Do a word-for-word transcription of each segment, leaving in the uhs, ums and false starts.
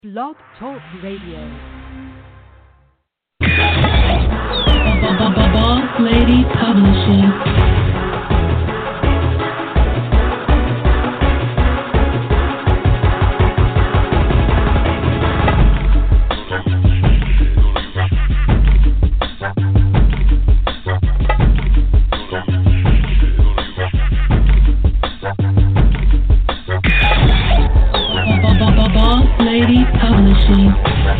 Blog Talk Radio. Boss Lady Publishing. Lady Publishing.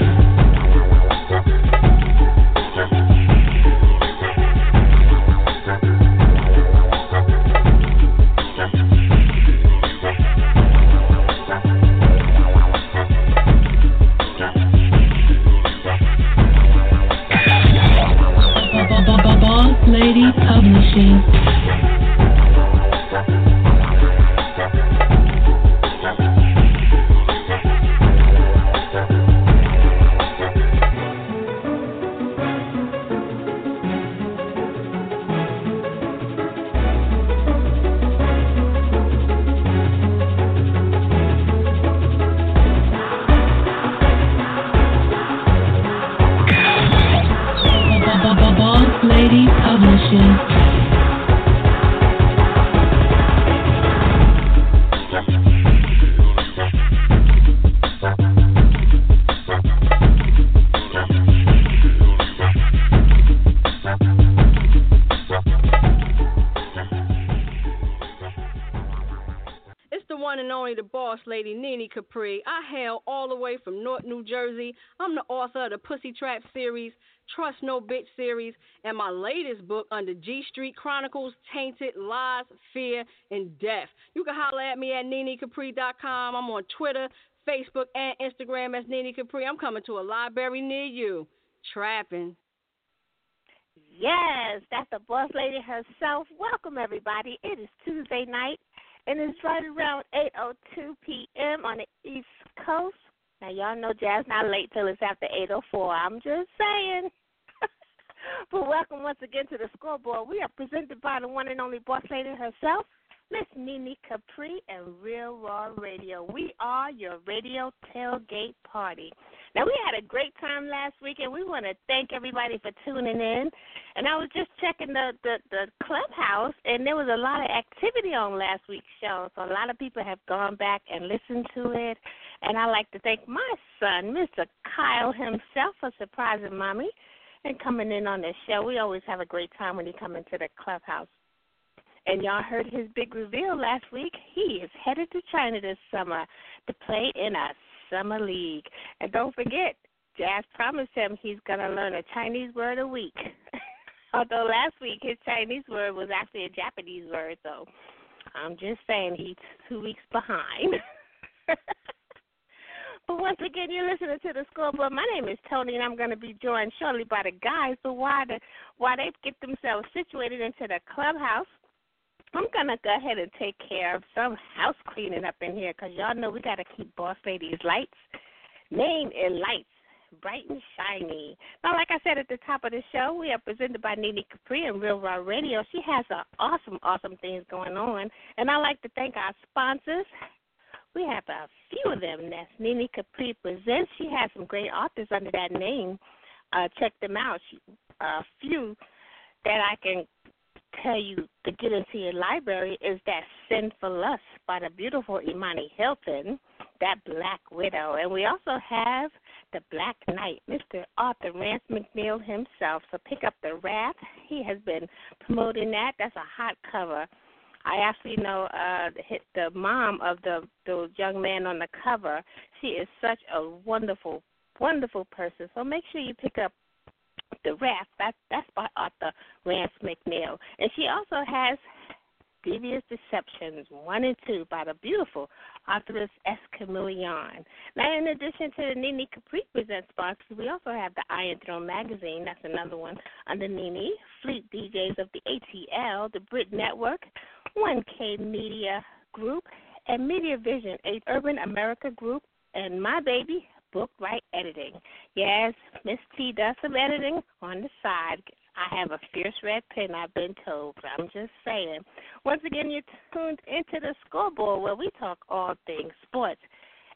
Boss Lady Publishing. Lady Publishing. It's the one and only the boss lady, Nene Capri. I hail all the way from North New Jersey. I'm the author of the Pussy Trap series, Trust No Bitch series, and my latest book under G Street Chronicles, Tainted, Lies, Fear, and Death. You can holler at me at nene capri dot com. I'm on Twitter, Facebook, and Instagram as Nene Capri. I'm coming to a library near you. Trapping. Yes, that's the boss lady herself. Welcome, everybody. It is Tuesday night, and it's right around eight oh two p.m. on the East Coast. Now, y'all know Jazz not late till it's after eight oh four. I'm just saying. But welcome once again to the scoreboard. We are presented by the one and only boss lady herself, Miss Nene Capri and Real Raw Radio. We are your radio tailgate party. Now, we had a great time last week, and we want to thank everybody for tuning in. And I was just checking the, the, the clubhouse, and there was a lot of activity on last week's show. So a lot of people have gone back and listened to it. And I'd like to thank my son, Mister Kyle himself, for surprising Mommy and coming in on the show. We always have a great time when he comes into the clubhouse. And y'all heard his big reveal last week. He is headed to China this summer to play in a summer league. And don't forget, Jazz promised him he's going to learn a Chinese word a week. Although last week his Chinese word was actually a Japanese word, so I'm just saying he's two weeks behind. But once again, you're listening to the scoreboard. My name is Tony, and I'm going to be joined shortly by the guys. So while, the, while they get themselves situated into the clubhouse, I'm going to go ahead and take care of some house cleaning up in here because y'all know we got to keep Boss Lady's lights, name and lights, bright and shiny. Now, like I said at the top of the show, we are presented by Nene Capri and Real Raw Radio. She has some awesome, awesome things going on, and I'd like to thank our sponsors. We have a few of them. That's Nene Capri Presents. She has some great authors under that name. Uh, check them out. She, a few that I can tell you to get into your library is that Sinful Lust by the beautiful Imani Hilton, that Black Widow. And we also have the Black Knight, Mister Arthur Rance McNeil himself. So pick up the Wrath. He has been promoting that. That's a hot cover. I actually know uh, the, the mom of the, the young man on the cover. She is such a wonderful, wonderful person. So make sure you pick up The Wrath. That, that's by Arthur Rance McNeil. And she also has Devious Deceptions one and two by the beautiful authoress S. Chameleon. Now, in addition to the Nene Capri Presents sponsors, we also have the Iron Throne Magazine. That's another one under Nene. Fleet D Js of the A T L, the Brit Network, one K Media Group, and Media Vision, a Urban America Group, and my baby, Book Right Editing. Yes, Miss T does some editing on the side. I have a fierce red pen, I've been told. I'm just saying. Once again, you're tuned into the scoreboard where we talk all things sports.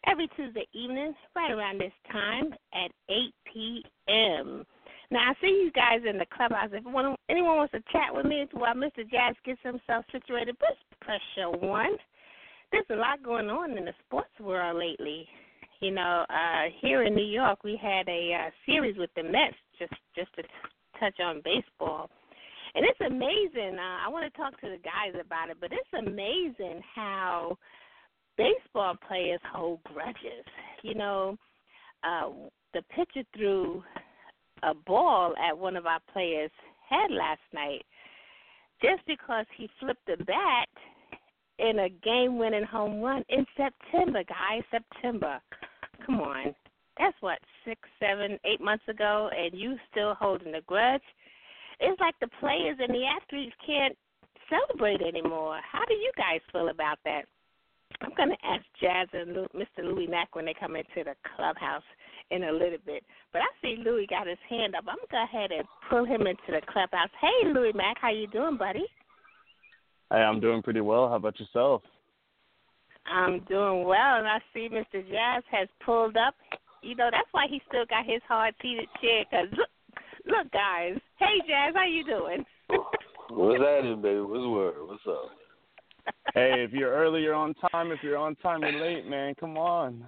every Tuesday evening, right around this time at eight p.m. Now, I see you guys in the clubhouse. If one, anyone wants to chat with me while Mister Jazz gets himself situated, press, press show one. There's a lot going on in the sports world lately. You know, uh, here in New York, we had a uh, series with the Mets, just, just to t- touch on baseball. And it's amazing. Uh, I want to talk to the guys about it, but it's amazing how baseball players hold grudges. You know, uh, the pitcher threw a ball at one of our players' head last night just because he flipped the bat in a game-winning home run in September, guys, September. Come on. That's what, six, seven, eight months ago, and you still holding a grudge? It's like the players and the athletes can't celebrate anymore. How do you guys feel about that? I'm going to ask Jazz and Lou, Mister Louis Mack when they come into the clubhouse in a little bit. But I see Louis got his hand up. I'm going to go ahead and pull him into the clubhouse. Hey, Louis Mack, how you doing, buddy? Hey, I'm doing pretty well. How about yourself? I'm doing well, and I see Mister Jazz has pulled up. You know, that's why he still got his hard-seated chair, because look, look, guys. Hey, Jazz, how you doing? What's happening, baby? What's the word? What's up? Hey, if you're early, you're on time. If you're on time, you're late, man. Come on.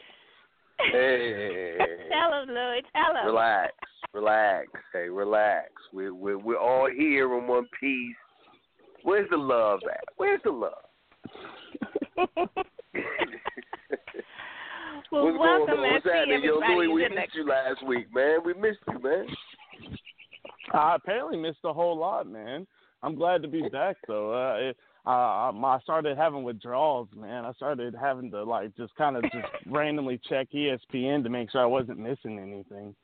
Hey. Tell him, Louis. Tell him. Relax. Relax. Hey, relax. We're, we're, we're all here in one piece. Where's the love at? Where's the love? Well, What's welcome, going on? What's and happening? see Yo, everybody. Louis, we in missed the... you last week, man. We missed you, man. I apparently missed a whole lot, man. I'm glad to be back, though. Uh, it, uh, I started having withdrawals, man. I started having to, like, just kind of just randomly check E S P N to make sure I wasn't missing anything.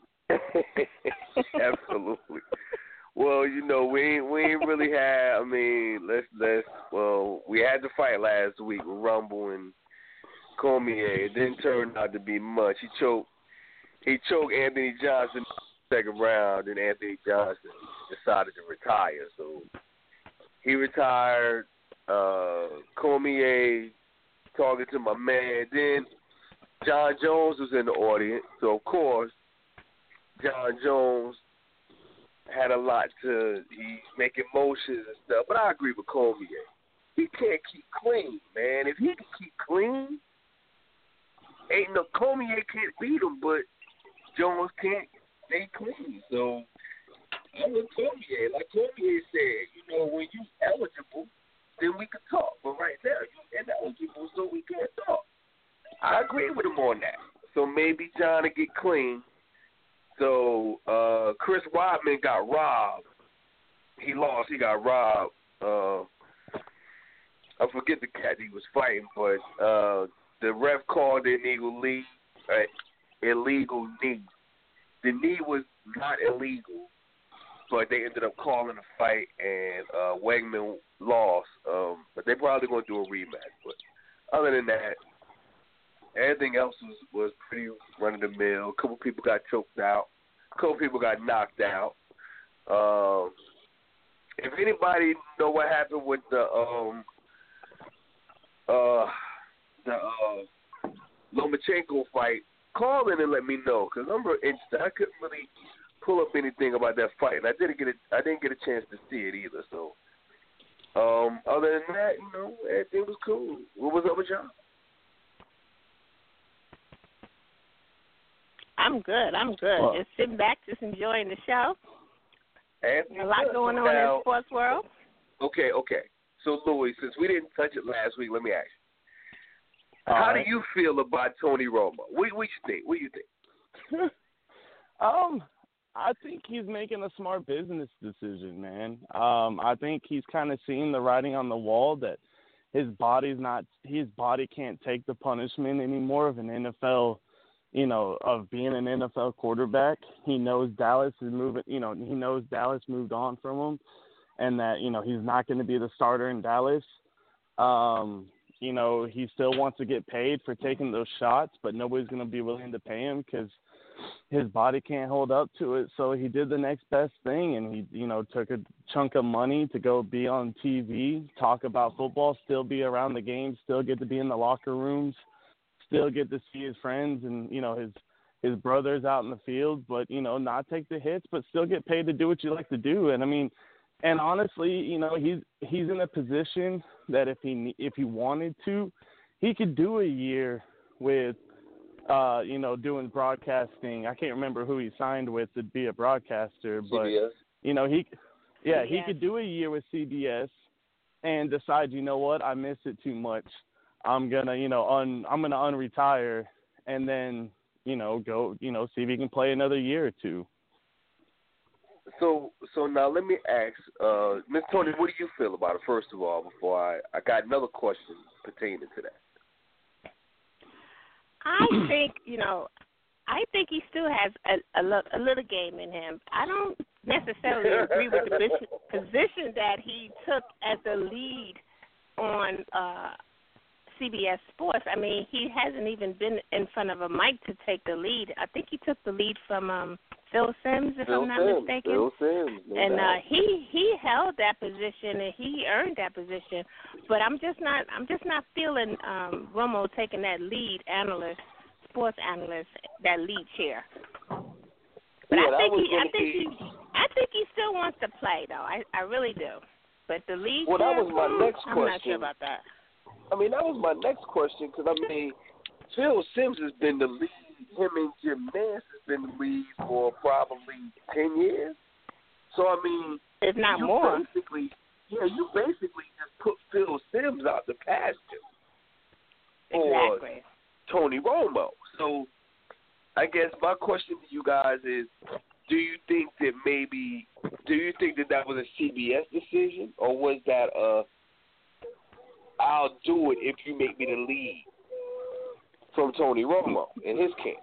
Absolutely. Well, you know, we ain't, we ain't really had, I mean, let's, let's, well, we had the fight last week with Rumble and Cormier. It didn't turn out to be much. He choked, he choked Anthony Johnson in the second round, and Anthony Johnson decided to retire. So he retired. Uh, Cormier talking to my man. Then John Jones was in the audience. So, of course, John Jones had a lot to, he's making motions and stuff. But I agree with Cormier. He can't keep clean, man. If he can keep clean, ain't no, Cormier can't beat him, but Jones can't stay clean. So I'm with Cormier. Like Cormier said, you know, when you eligible, then we can talk. But right now, you ineligible, so we can't talk. I agree with him on that. So maybe John will get clean. So uh, Chris Weidman got robbed. He lost. He got robbed. Uh, I forget the cat he was fighting, but uh, the ref called it an illegal knee. Uh, illegal knee. The knee was not illegal, but they ended up calling a fight, and uh, Wegman lost. Um, but they're probably going to do a rematch. But other than that, everything else was, was pretty run-of-the-mill. A couple people got choked out. A couple people got knocked out. Um, if anybody know what happened with the um, uh, the uh, Lomachenko fight, call in and let me know, because I'm real interested. I couldn't really pull up anything about that fight, and I didn't get a, I didn't get a chance to see it either. So, um, other than that, you know, everything was cool. What was up with y'all? I'm good. I'm good. Well, just sitting back, just enjoying the show. Anthony, A lot good. going So on in now, the sports world. Okay, okay. So, Louis, since we didn't touch it last week, let me ask you. All How right. do you feel about Tony Romo? What, what you think? What do you think? um, I think he's making a smart business decision, man. Um, I think he's kind of seeing the writing on the wall that his body's not, his body can't take the punishment anymore of an N F L, you know, of being an N F L quarterback. He knows Dallas is moving, you know, he knows Dallas moved on from him, and that, you know, he's not going to be the starter in Dallas. Um, you know, he still wants to get paid for taking those shots, but nobody's going to be willing to pay him because his body can't hold up to it. So he did the next best thing, and he, you know, took a chunk of money to go be on T V, talk about football, still be around the game, still get to be in the locker rooms, still get to see his friends and, you know, his his brothers out in the field, but, you know, not take the hits, but still get paid to do what you like to do. And I mean, and honestly, you know, he's he's in a position that if he if he wanted to, he could do a year with, uh, you know, doing broadcasting. I can't remember who he signed with to be a broadcaster, but C B S. you know, he, yeah, C B S. he could do a year with C B S and decide, you know what, I miss it too much. I'm gonna, you know, un I'm gonna unretire and then, you know, go, you know, see if he can play another year or two. So, so now let me ask, uh, Miz Toni, what do you feel about it? First of all, before I, I got another question pertaining to that. I think, you know, I think he still has a, a, lo- a little game in him. I don't necessarily agree with the position, position that he took as the lead on uh, C B S Sports. I mean, he hasn't even been in front of a mic to take the lead. I think he took the lead from um, Phil Simms, if Phil I'm not Simms, mistaken. Phil Simms, no and doubt. uh, he he held that position and he earned that position. But I'm just not I'm just not feeling um, Romo taking that lead analyst, sports analyst, that lead chair. But Yeah, I that think was he I gonna think be- he I think he still wants to play though. I I really do. But the lead Well, that chair, was my hmm, next I'm not question. sure about that. I mean, that was my next question because, I mean, Phil Simms has been the lead. Him and Jim Nance has been the lead for probably ten years. So, I mean, If not you more. basically, yeah, you basically just put Phil Simms out the pasture for Exactly. Tony Romo. So, I guess my question to you guys is, do you think that maybe, do you think that that was a C B S decision, or was that a, I'll do it if you make me the lead from Tony Romo in his camp?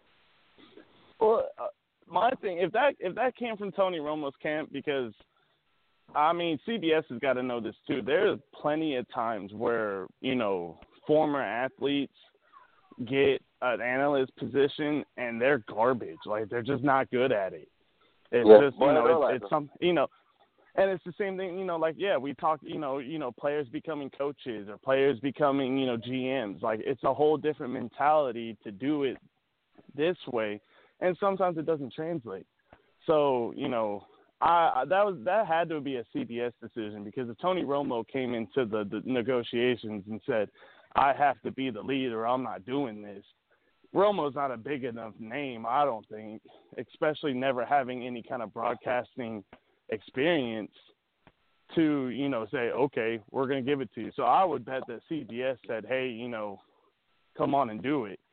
Well, uh, my thing, if that if that came from Tony Romo's camp, because I mean, C B S has got to know this too. There's plenty of times where, you know, former athletes get an analyst position and they're garbage. Like, they're just not good at it. It's Yeah, just, you well, I know, know it's, that. it's some, you know, and it's the same thing, you know, like, yeah, we talk, you know, you know, players becoming coaches or players becoming, you know, G Ms. Like, it's a whole different mentality to do it this way, and sometimes it doesn't translate. So, you know, I, I that was that had to be a C B S decision, because if Tony Romo came into the, the negotiations and said, I have to be the leader, I'm not doing this, Romo's not a big enough name, I don't think, especially never having any kind of broadcasting experience to, you know, say, okay, we're going to give it to you. So I would bet that C B S said, hey, you know, come on and do it.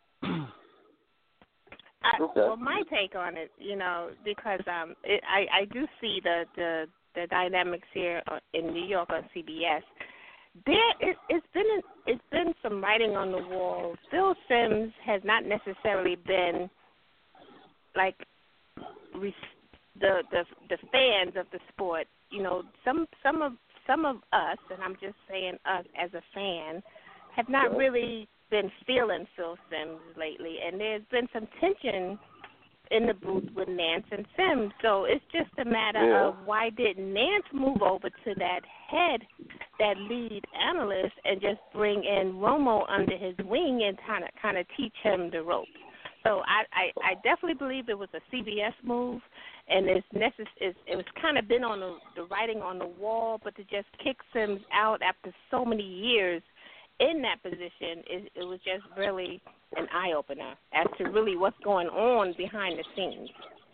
I, Okay. Well, my take on it, you know, because um, it, I I do see the, the the dynamics here in New York on C B S. There, it, it's been it's been some writing on the wall. Phil Simms has not necessarily been like re- the the the fans of the sport. You know, some some of some of us, and I'm just saying us as a fan, have not really been feeling Phil Simms lately, and there's been some tension in the booth with Nance and Simms. So it's just a matter Yeah. of why didn't Nance move over to that head, that lead analyst, and just bring in Romo under his wing and kind of kind of teach him the ropes. So I, I, I definitely believe it was a C B S move, and it's necess- it's, it was kind of been on the, the writing on the wall, but to just kick Simms out after so many years in that position, it, it was just really an eye-opener as to really what's going on behind the scenes.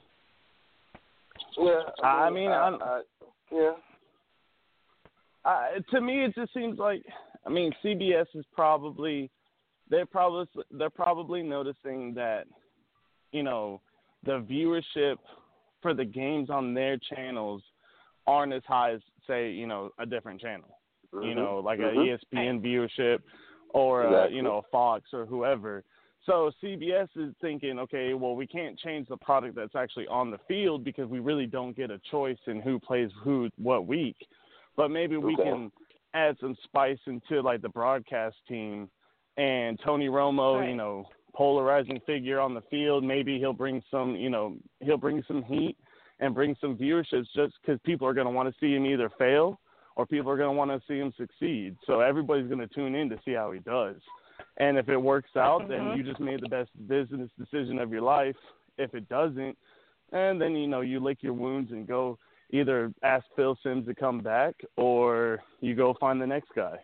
Yeah, I mean, I, I'm- I, yeah. Uh, to me, it just seems like, I mean, C B S is probably, they're probably, they're probably noticing that, you know, the viewership for the games on their channels aren't as high as, say, you know, a different channel. Mm-hmm. You know, like mm-hmm. a E S P N viewership or, a, Exactly. you know, a Fox or whoever. So C B S is thinking, okay, well, we can't change the product that's actually on the field because we really don't get a choice in who plays who what week. But maybe we Okay. can add some spice into, like, the broadcast team. And Tony Romo, Right. you know, polarizing figure on the field, maybe he'll bring some, you know, he'll bring some heat and bring some viewerships just because people are going to want to see him either fail or people are going to want to see him succeed. So everybody's going to tune in to see how he does. And if it works out, Mm-hmm. then you just made the best business decision of your life. If it doesn't, and then, you know, you lick your wounds and go either ask Phil Simms to come back or you go find the next guy.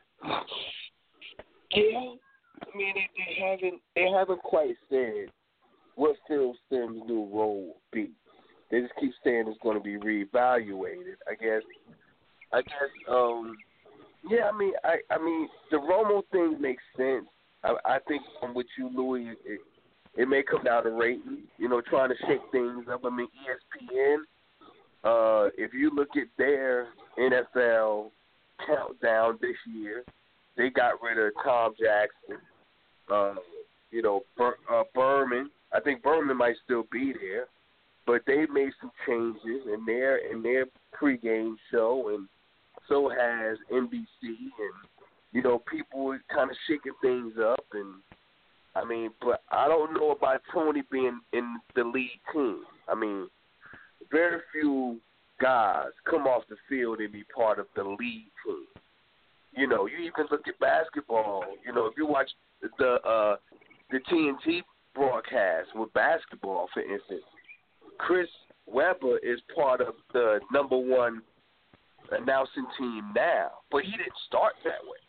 Yeah, I mean, they, they haven't they haven't quite said what Phil Simms' new role will be. They just keep saying it's going to be reevaluated. I guess. I guess. Um. Yeah. I mean. I. I mean. The Romo thing makes sense. I, I think from what you, Louis, it, it may come down to rating. You know, trying to shake things up. I mean, E S P N. Uh, if you look at their N F L countdown this year, they got rid of Tom Jackson. Uh, you know, Ber- uh, Berman. I think Berman might still be there, but they made some changes in their in their pregame show, and so has N B C. And you know, people are kind of shaking things up. And I mean, but I don't know about Tony being in the lead team. I mean, very few guys come off the field and be part of the lead team. You know, you even look at basketball. You know, if you watch the uh, the T N T broadcast with basketball, for instance, Chris Webber is part of the number one announcing team now, but he didn't start that way.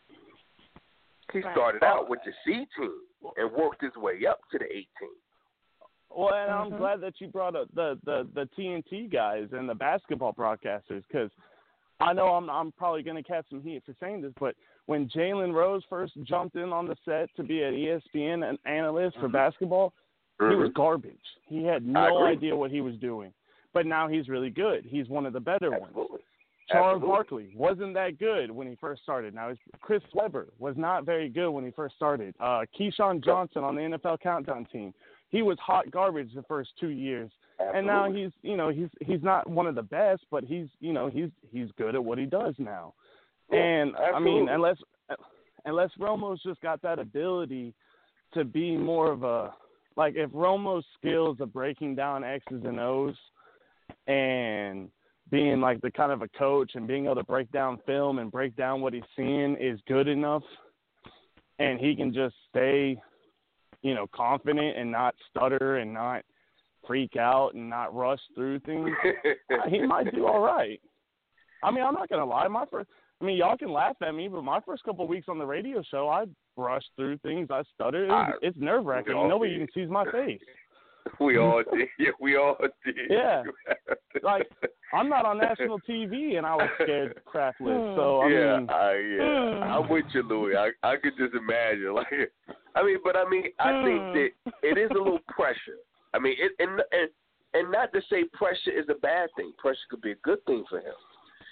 He started out with the C team and worked his way up to the A team. Well, and I'm Mm-hmm. glad that you brought up the, the, the T N T guys and the basketball broadcasters, because I know I'm I'm probably going to catch some heat for saying this, but when Jalen Rose first jumped in on the set to be an E S P N an analyst for Mhm. basketball, Mm-hmm. he was garbage. He had no idea what he was doing. But now he's really good. He's one of the better Absolutely. ones. Charles Absolutely. Barkley wasn't that good when he first started. Now, Chris Webber was not very good when he first started. Uh, Keyshawn Johnson on the N F L Countdown team, he was hot garbage the first two years. Absolutely. And now he's, you know, he's he's not one of the best, but he's, you know, he's he's good at what he does now. Yeah, and I mean, absolutely. unless unless Romo's just got that ability to be more of a, like, if Romo's skills of breaking down X's and O's and being like the kind of a coach and being able to break down film and break down what he's seeing is good enough, and he can just stay, you know, confident and not stutter and not freak out and not rush through things, he might do all right. I mean, I'm not going to lie. My first, I mean, y'all can laugh at me, but my first couple of weeks on the radio show, I brushed through things. I stuttered. It was, it's nerve-wracking. Nobody even sees my face. We all did. Yeah, we all did. Yeah. Like, I'm not on national T V, and I was scared crapless. So, I yeah, mean. I, yeah. I'm with you, Louis. I, I could just imagine. Like, I mean, but I mean, I think that it is a little pressure. I mean, it, and, and and not to say pressure is a bad thing. Pressure could be a good thing for him.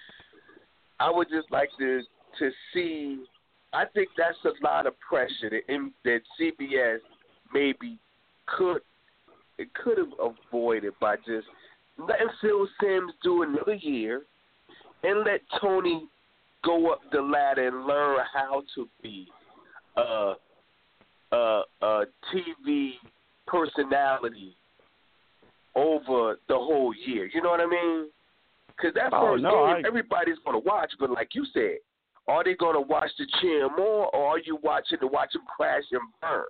I would just like to to see. I think that's a lot of pressure that in, that C B S maybe could it could have avoided by just letting Phil Simms do another year and let Tony go up the ladder and learn how to be a a, a T V personality over the whole year. You know what I mean? Because that Oh, first no, game, I- everybody's going to watch. But like you said, are they going to watch to cheer more, or are you watching to watch them crash and burn?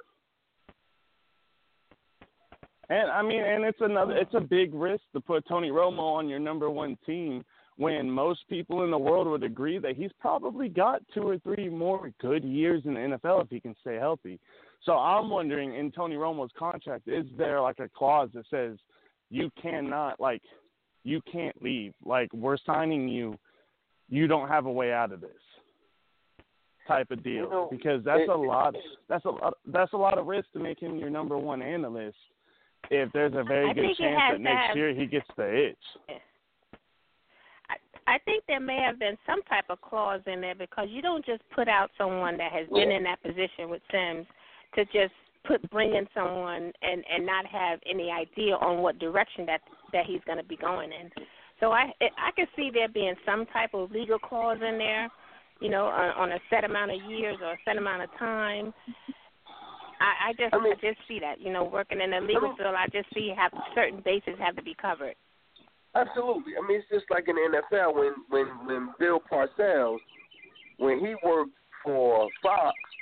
And I mean, and it's another, it's a big risk to put Tony Romo on your number one team when most people in the world would agree that he's probably got two or three more good years in the N F L if he can stay healthy. So I'm wondering, in Tony Romo's contract, is there like a clause that says you cannot, like, you can't leave? Like, we're signing you, you don't have a way out of this type of deal, You know, because that's it, a lot. That's a lot. That's a lot of risk to make him your number one analyst. If there's a very I good think it chance has that to next have- year he gets the itch. I, I think there may have been some type of clause in there, because you don't just put out someone that has been in that position with Simms to just put bring in someone and, and not have any idea on what direction that that he's going to be going in. So I I could see there being some type of legal clause in there, you know, on, on a set amount of years or a set amount of time. I, I just I, I mean, just see that, you know, working in the legal field, I just see have certain bases have to be covered. Absolutely. I mean, it's just like in the N F L when, when, when Bill Parcells, when he worked for Fox,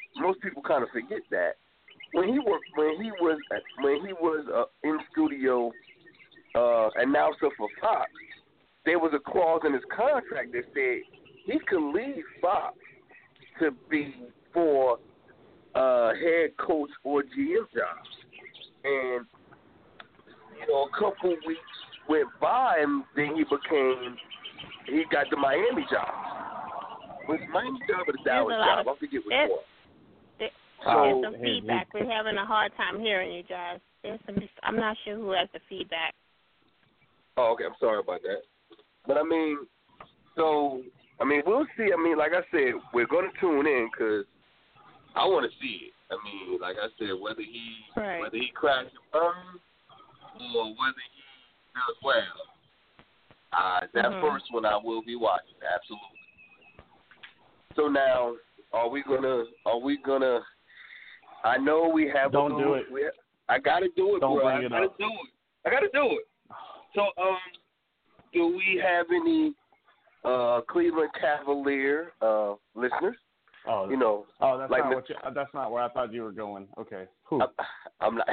most people kind of forget that when he worked, when he was when he was uh, in studio uh, announcer for Fox, there was a clause in his contract that said he could leave Fox to be for uh, head coach or G M jobs. And you know, a couple weeks went by, and then he became he got the Miami job. Was it Miami job or the Dallas job? I forget which one. There's So- some feedback. We're having a hard time hearing you guys. There's some. I'm not sure who has the feedback. Oh, okay. I'm sorry about that. But I mean, so I mean, we'll see. I mean, like I said, we're going to tune in because I want to see it. I mean, like I said, whether he Right. whether he cracks and burns or whether he does well, uh, that Mhm. first one I will be watching. Absolutely. So now, are we gonna? Are we gonna? I know we have. Don't a, do it. We, I gotta do it, Don't bro. bring I it gotta up. do it. I gotta do it. So, um, do we have any uh, Cleveland Cavalier uh, listeners? Oh, You know, oh, that's like not the- what you, uh, that's not where I thought you were going. Okay, who? I'm, I'm not.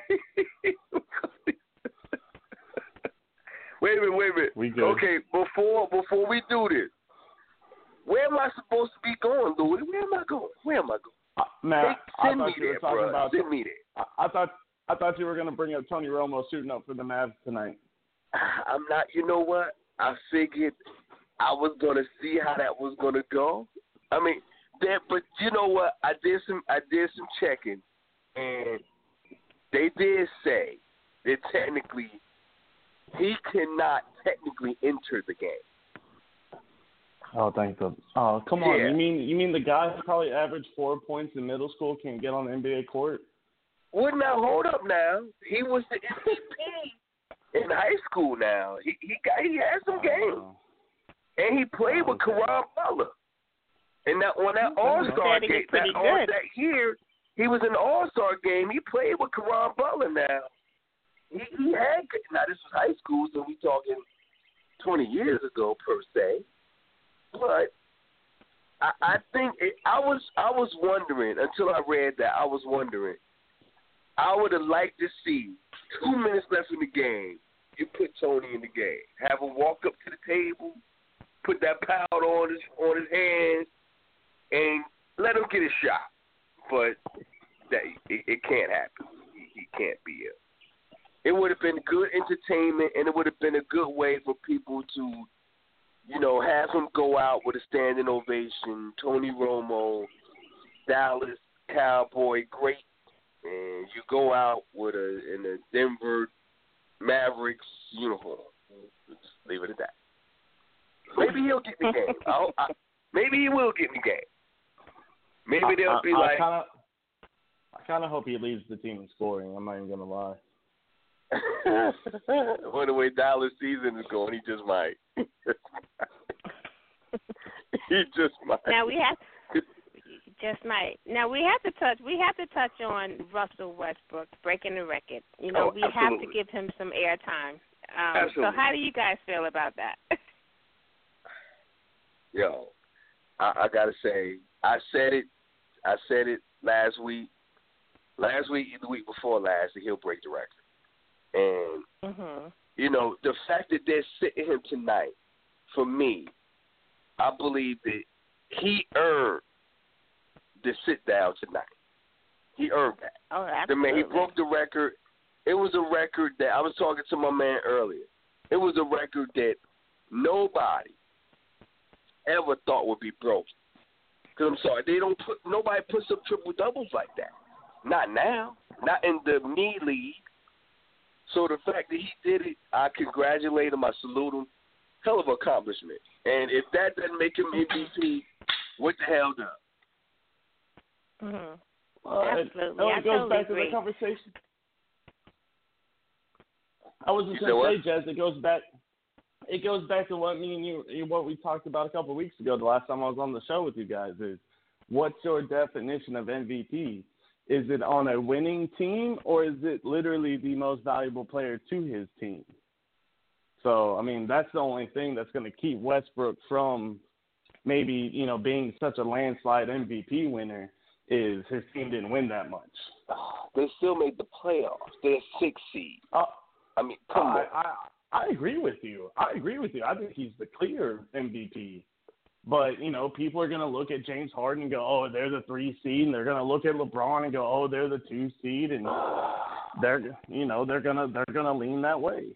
wait a minute, wait a minute. We good. Okay, before before we do this, where am I supposed to be going, Louis? Where am I going? Where am I going? Uh, man, Hey, I send thought me you were there, talking bro. about. Send me there. I, I thought I thought you were going to bring up Tony Romo suiting up for the Mavs tonight. I'm not. You know what? I figured I was gonna see how that was gonna go. I mean, that. But you know what? I did some. I did some checking, and they did say that technically he cannot technically enter the game. Oh, thank you. Oh, come on. Yeah. You mean you mean the guy who probably averaged four points in middle school can't get on the N B A court? Well, now hold up. Now he was the M V P in high school. Now he he got he had some games. Oh. And he played with Okay. Karan Butler. And that on that Okay. All Star Said he was game, that, pretty all, good. that year, he was in the All Star game. He played with Karan Butler. Now he, he had now this was high school, so we talking twenty years ago per se. But I, I think it, I was I was wondering until I read that I was wondering. I would have liked to see two minutes left in the game. You put Tony in the game, have him walk up to the table, put that powder on his on his hands, and let him get a shot. But that it, it can't happen. He, he can't be it. It would have been good entertainment, and it would have been a good way for people to, you know, have him go out with a standing ovation. Tony Romo, Dallas Cowboy, great, and you go out with a in a Denver Mavericks uniform. Just leave it at that. Maybe he'll get in the game. I'll, I, maybe he will get in the game. Maybe they'll I, be I, like, I kind of I kind of hope he leads the team in scoring. I'm not even gonna lie. well, the way Dallas season is going, he just might. he just might. Now we have just might. Now we have to touch. We have to touch on Russell Westbrook breaking the record. You know, Oh, we have to absolutely. give him some airtime. Um, so Absolutely. how do you guys feel about that? Yo, I, I gotta say, I said it. I said it last week. Last week, the week before last, that he'll break the record. And mhm. you know, the fact that they're sitting him tonight, for me, I believe that he earned the sit down tonight. He earned that. Oh, The absolutely. man, he broke the record. It was a record that I was talking to my man earlier. It was a record that nobody ever thought would be broken. Because I'm sorry, they don't put nobody puts up triple doubles like that. Not now. Not in the me league. So the fact that he did it, I congratulate him. I salute him. Hell of an accomplishment. And if that doesn't make him M V P, what the hell does? Mhm. Well, it, Absolutely. it I goes totally back to agree. the conversation. I was You just said gonna what? say, Jez, it goes back. It goes back to what me and you, what we talked about a couple of weeks ago. The last time I was on the show with you guys is, what's your definition of M V P? Is it on a winning team, or is it literally the most valuable player to his team? So, I mean, that's the only thing that's going to keep Westbrook from maybe, you know, being such a landslide M V P winner, is his team didn't win that much. They still made the playoffs. They're six seed. Uh, I mean, come I, on. I, I agree with you. I agree with you. I think he's the clear M V P. But, you know, people are going to look at James Harden and go, oh, they're the three seed. And they're going to look at LeBron and go, oh, they're the two seed. And they're, you know, they're going to they're going to lean that way.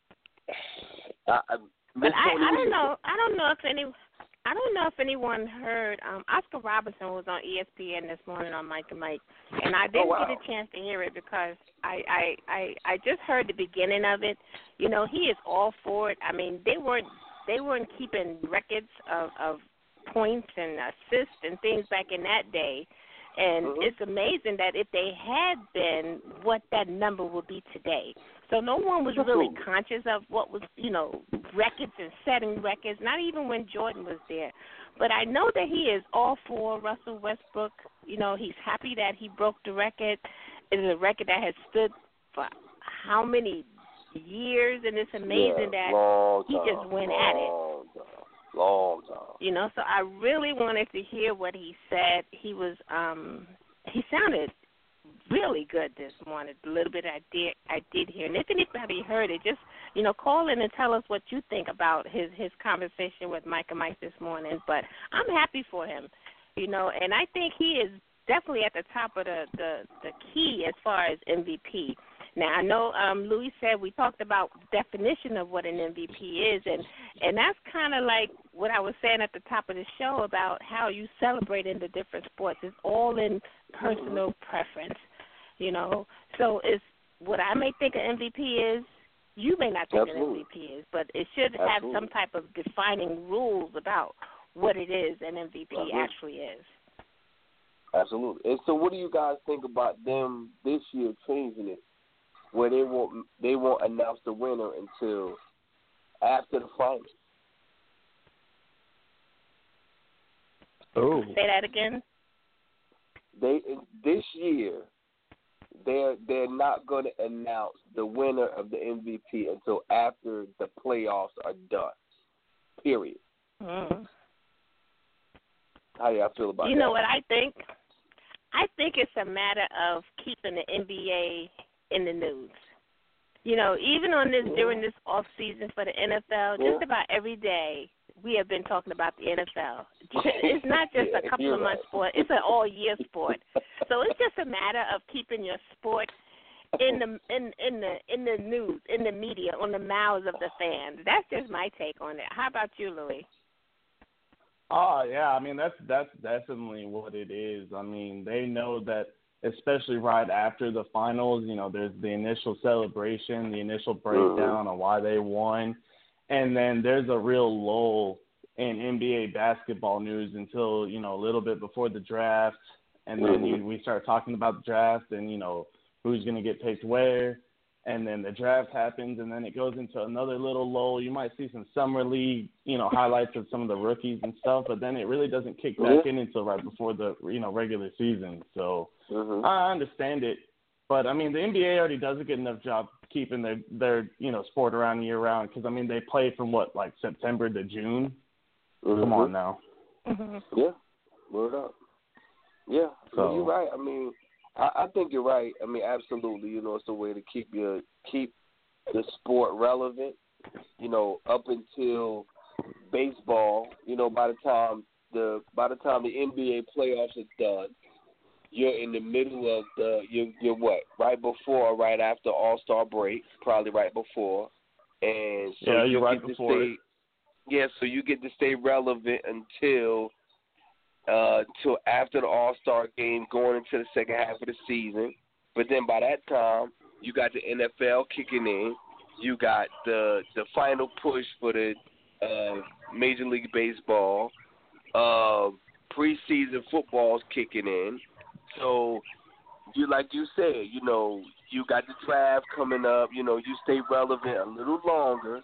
I, I, but I, I don't know. I don't know if any. I don't know if anyone heard. Um, Oscar Robertson was on E S P N this morning on Mike and Mike, and I didn't oh, wow. get a chance to hear it because I, I, I, I just heard the beginning of it. You know, he is all for it. I mean, they weren't they weren't keeping records of, of points and assists and things back in that day, and mm-hmm. it's amazing that if they had been, what that number would be today. So no one was really conscious of what was, you know, records and setting records, not even when Jordan was there. But I know that he is all for Russell Westbrook. You know, he's happy that he broke the record. It is a record that has stood for how many years, and it's amazing yeah, that he time, just went at it. Long time. Long time. You know, so I really wanted to hear what he said. He was, um, he sounded really good this morning. A little bit I did I did hear. And if anybody heard it, just, you know, call in and tell us what you think about his, his conversation with Mike and Mike this morning. But I'm happy for him, you know, and I think he is definitely at the top of the, the, the key as far as M V P. Now, I know um, Louis said we talked about the definition of what an M V P is, and, and that's kind of like what I was saying at the top of the show about how you celebrate in the different sports. It's all in personal preference. You know, so it's what I may think an M V P is, you may not think Absolutely. an M V P is, but it should Absolutely. have some type of defining rules about what it is an M V P Absolutely. actually is. Absolutely. And so, what do you guys think about them this year changing it, where they won't they won't announce the winner until after the finals? Oh, say that again. They this year. They're they're not going to announce the winner of the M V P until after the playoffs are done. Period. Mm. How do y'all feel about you that? You know what I think? I think it's a matter of keeping the N B A in the news. You know, even on this yeah. during this off season for the N F L, yeah. just about every day we have been talking about the N F L. It's not just yeah, a couple of months right. sport; it's an all-year sport. So it's just a matter of keeping your sport in the in in the in the news, in the media, on the mouths of the fans. That's just my take on it. How about you, Louis? Oh, yeah. I mean, that's that's definitely what it is. I mean, they know that, especially right after the finals, you know, there's the initial celebration, the initial breakdown mm-hmm. on why they won, and then there's a real lull in N B A basketball news until, you know, a little bit before the draft, and then you, we start talking about the draft and, you know, who's going to get picked where, and then the draft happens, and then it goes into another little lull. You might see some summer league, you know, highlights of some of the rookies and stuff, but then it really doesn't kick back mm-hmm. in until right before the, you know, regular season. So mm-hmm. I understand it, but, I mean, the N B A already does a good enough job keeping their, their you know, sport around year-round because, I mean, they play from, what, like September to June? Mm-hmm. Come on now. Mm-hmm. Yeah, word up. Yeah, so, you're right. I mean, I, I think you're right. I mean, absolutely. You know, it's a way to keep your keep the sport relevant. You know, up until baseball. You know, by the time the by the time the N B A playoffs are done, you're in the middle of the you're, you're what right before or right after All-Star break, probably right before, and so yeah, you you're right get before. To stay, yeah, so you get to stay relevant until. Uh, till after the All-Star game, going into the second half of the season. But then by that time, you got the N F L kicking in. You got the the final push for the uh, Major League Baseball. Uh, preseason football's kicking in. So, you like you said, you know, you got the draft coming up. You know, you stay relevant a little longer.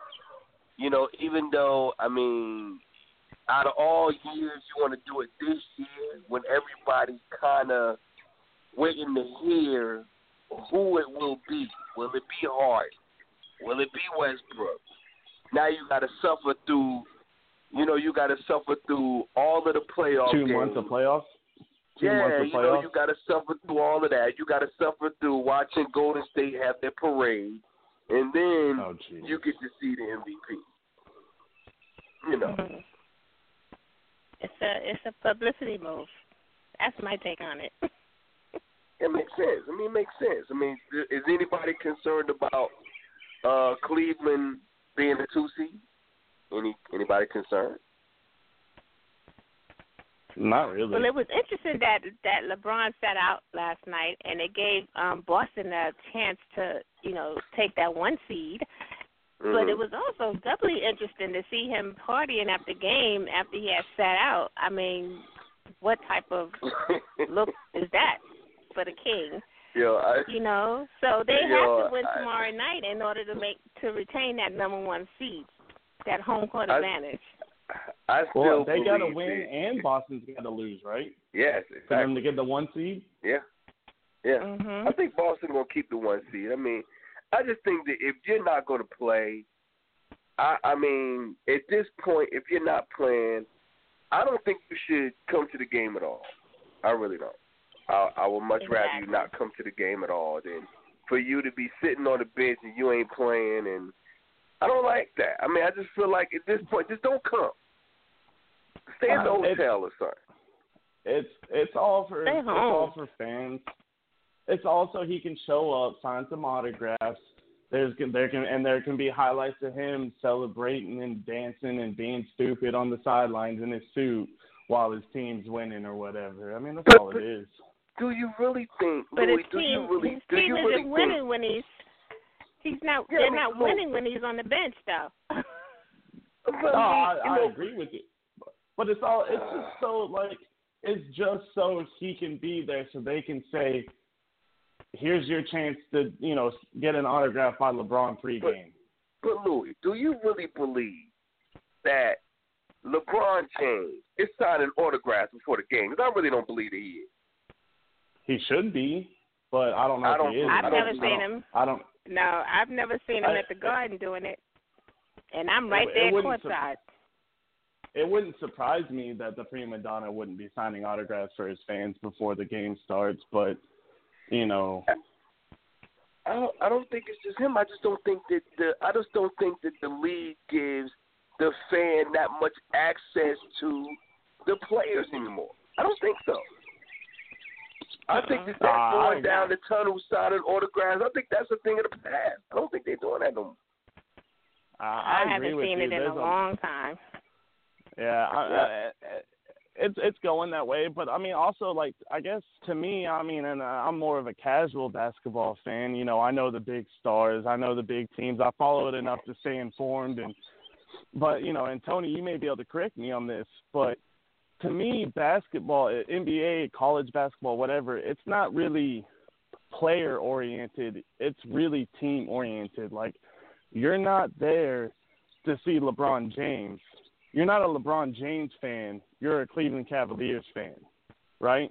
You know, even though, I mean, out of all years, you want to do it this year when everybody's kind of waiting to hear who it will be. Will it be Harden? Will it be Westbrook? Now you got to suffer through, you know, you got to suffer through all of the playoff Two games. months of playoffs? Two yeah, months of you know, playoffs. you got to suffer through all of that. You got to suffer through watching Golden State have their parade, and then Oh, geez. you get to see the M V P. You know. Mhm. It's a it's a publicity move. That's my take on it. It makes sense. I mean, it makes sense. I mean, is anybody concerned about uh, Cleveland being a two seed? Any anybody concerned? Not really. Well, it was interesting that that LeBron sat out last night, and it gave um, Boston a chance to, you know, take that one seed. Mm-hmm. But it was also doubly interesting to see him partying after game after he had sat out. I mean, what type of look is that for the king? Yo, I, You know, so they Yo, have to win I- tomorrow night in order to make to retain that number one seed, that home court I- advantage. I still Well, they got to believe win, it. and Boston's got to lose, right? Yes, For them exactly. to get the one seed. Yeah, yeah. Mhm. I think Boston gonna keep the one seed. I mean, I just think that if you're not gonna play, I, I mean, at this point, if you're not playing, I don't think you should come to the game at all. I really don't. I, I would much rather you Exactly. not come to the game at all than for you to be sitting on the bench and you ain't playing. And I don't like that. I mean, I just feel like at this point, just don't come. Stay at the Uh, it's- hotel or something. It's it's all for Stay it's home. all for fans. It's also he can show up, sign some autographs. There's there can and there can be highlights of him celebrating and dancing and being stupid on the sidelines in his suit while his team's winning or whatever. I mean, that's But- all it is. Do you really think, But Louis, his do you team, really, his do team you isn't really think, winning when he's he's not. Yeah, they're I mean, not look- winning when he's on the bench, though. But, No, I, you I know, agree with you. But it's all it's just so like it's just so he can be there so they can say, here's your chance to, you know, get an autograph by LeBron pregame. But Louis, do you really believe that LeBron James is signing autographs before the game? Because I really don't believe that he is. He should be, but I don't know I if don't- he is. I've I never don't- seen I don't- him. I don't. No, I've never seen him I- at the Garden doing it, and I'm It- right it there wouldn't courtside. It wouldn't surprise me that the prima donna wouldn't be signing autographs for his fans before the game starts, but you know, I don't. I don't think it's just him. I just don't think that the. I just don't think that the league gives the fan that much access to the players anymore. I don't think so. I think that Uh, that's I going agree. down the tunnel signing autographs. I think that's a thing of the past. I don't think they're doing that no more. I, I, I agree haven't with seen you. it in There's a long time. Yeah, I, I, it's it's going that way, but I mean, also like I guess to me, I mean, and uh, I'm more of a casual basketball fan. You know, I know the big stars, I know the big teams, I follow it enough to stay informed. And but you know, and Tony, you may be able to correct me on this, but to me, basketball, N B A, college basketball, whatever, it's not really player oriented. It's really team oriented. Like you're not there to see LeBron James. You're not a LeBron James fan. You're a Cleveland Cavaliers fan, right?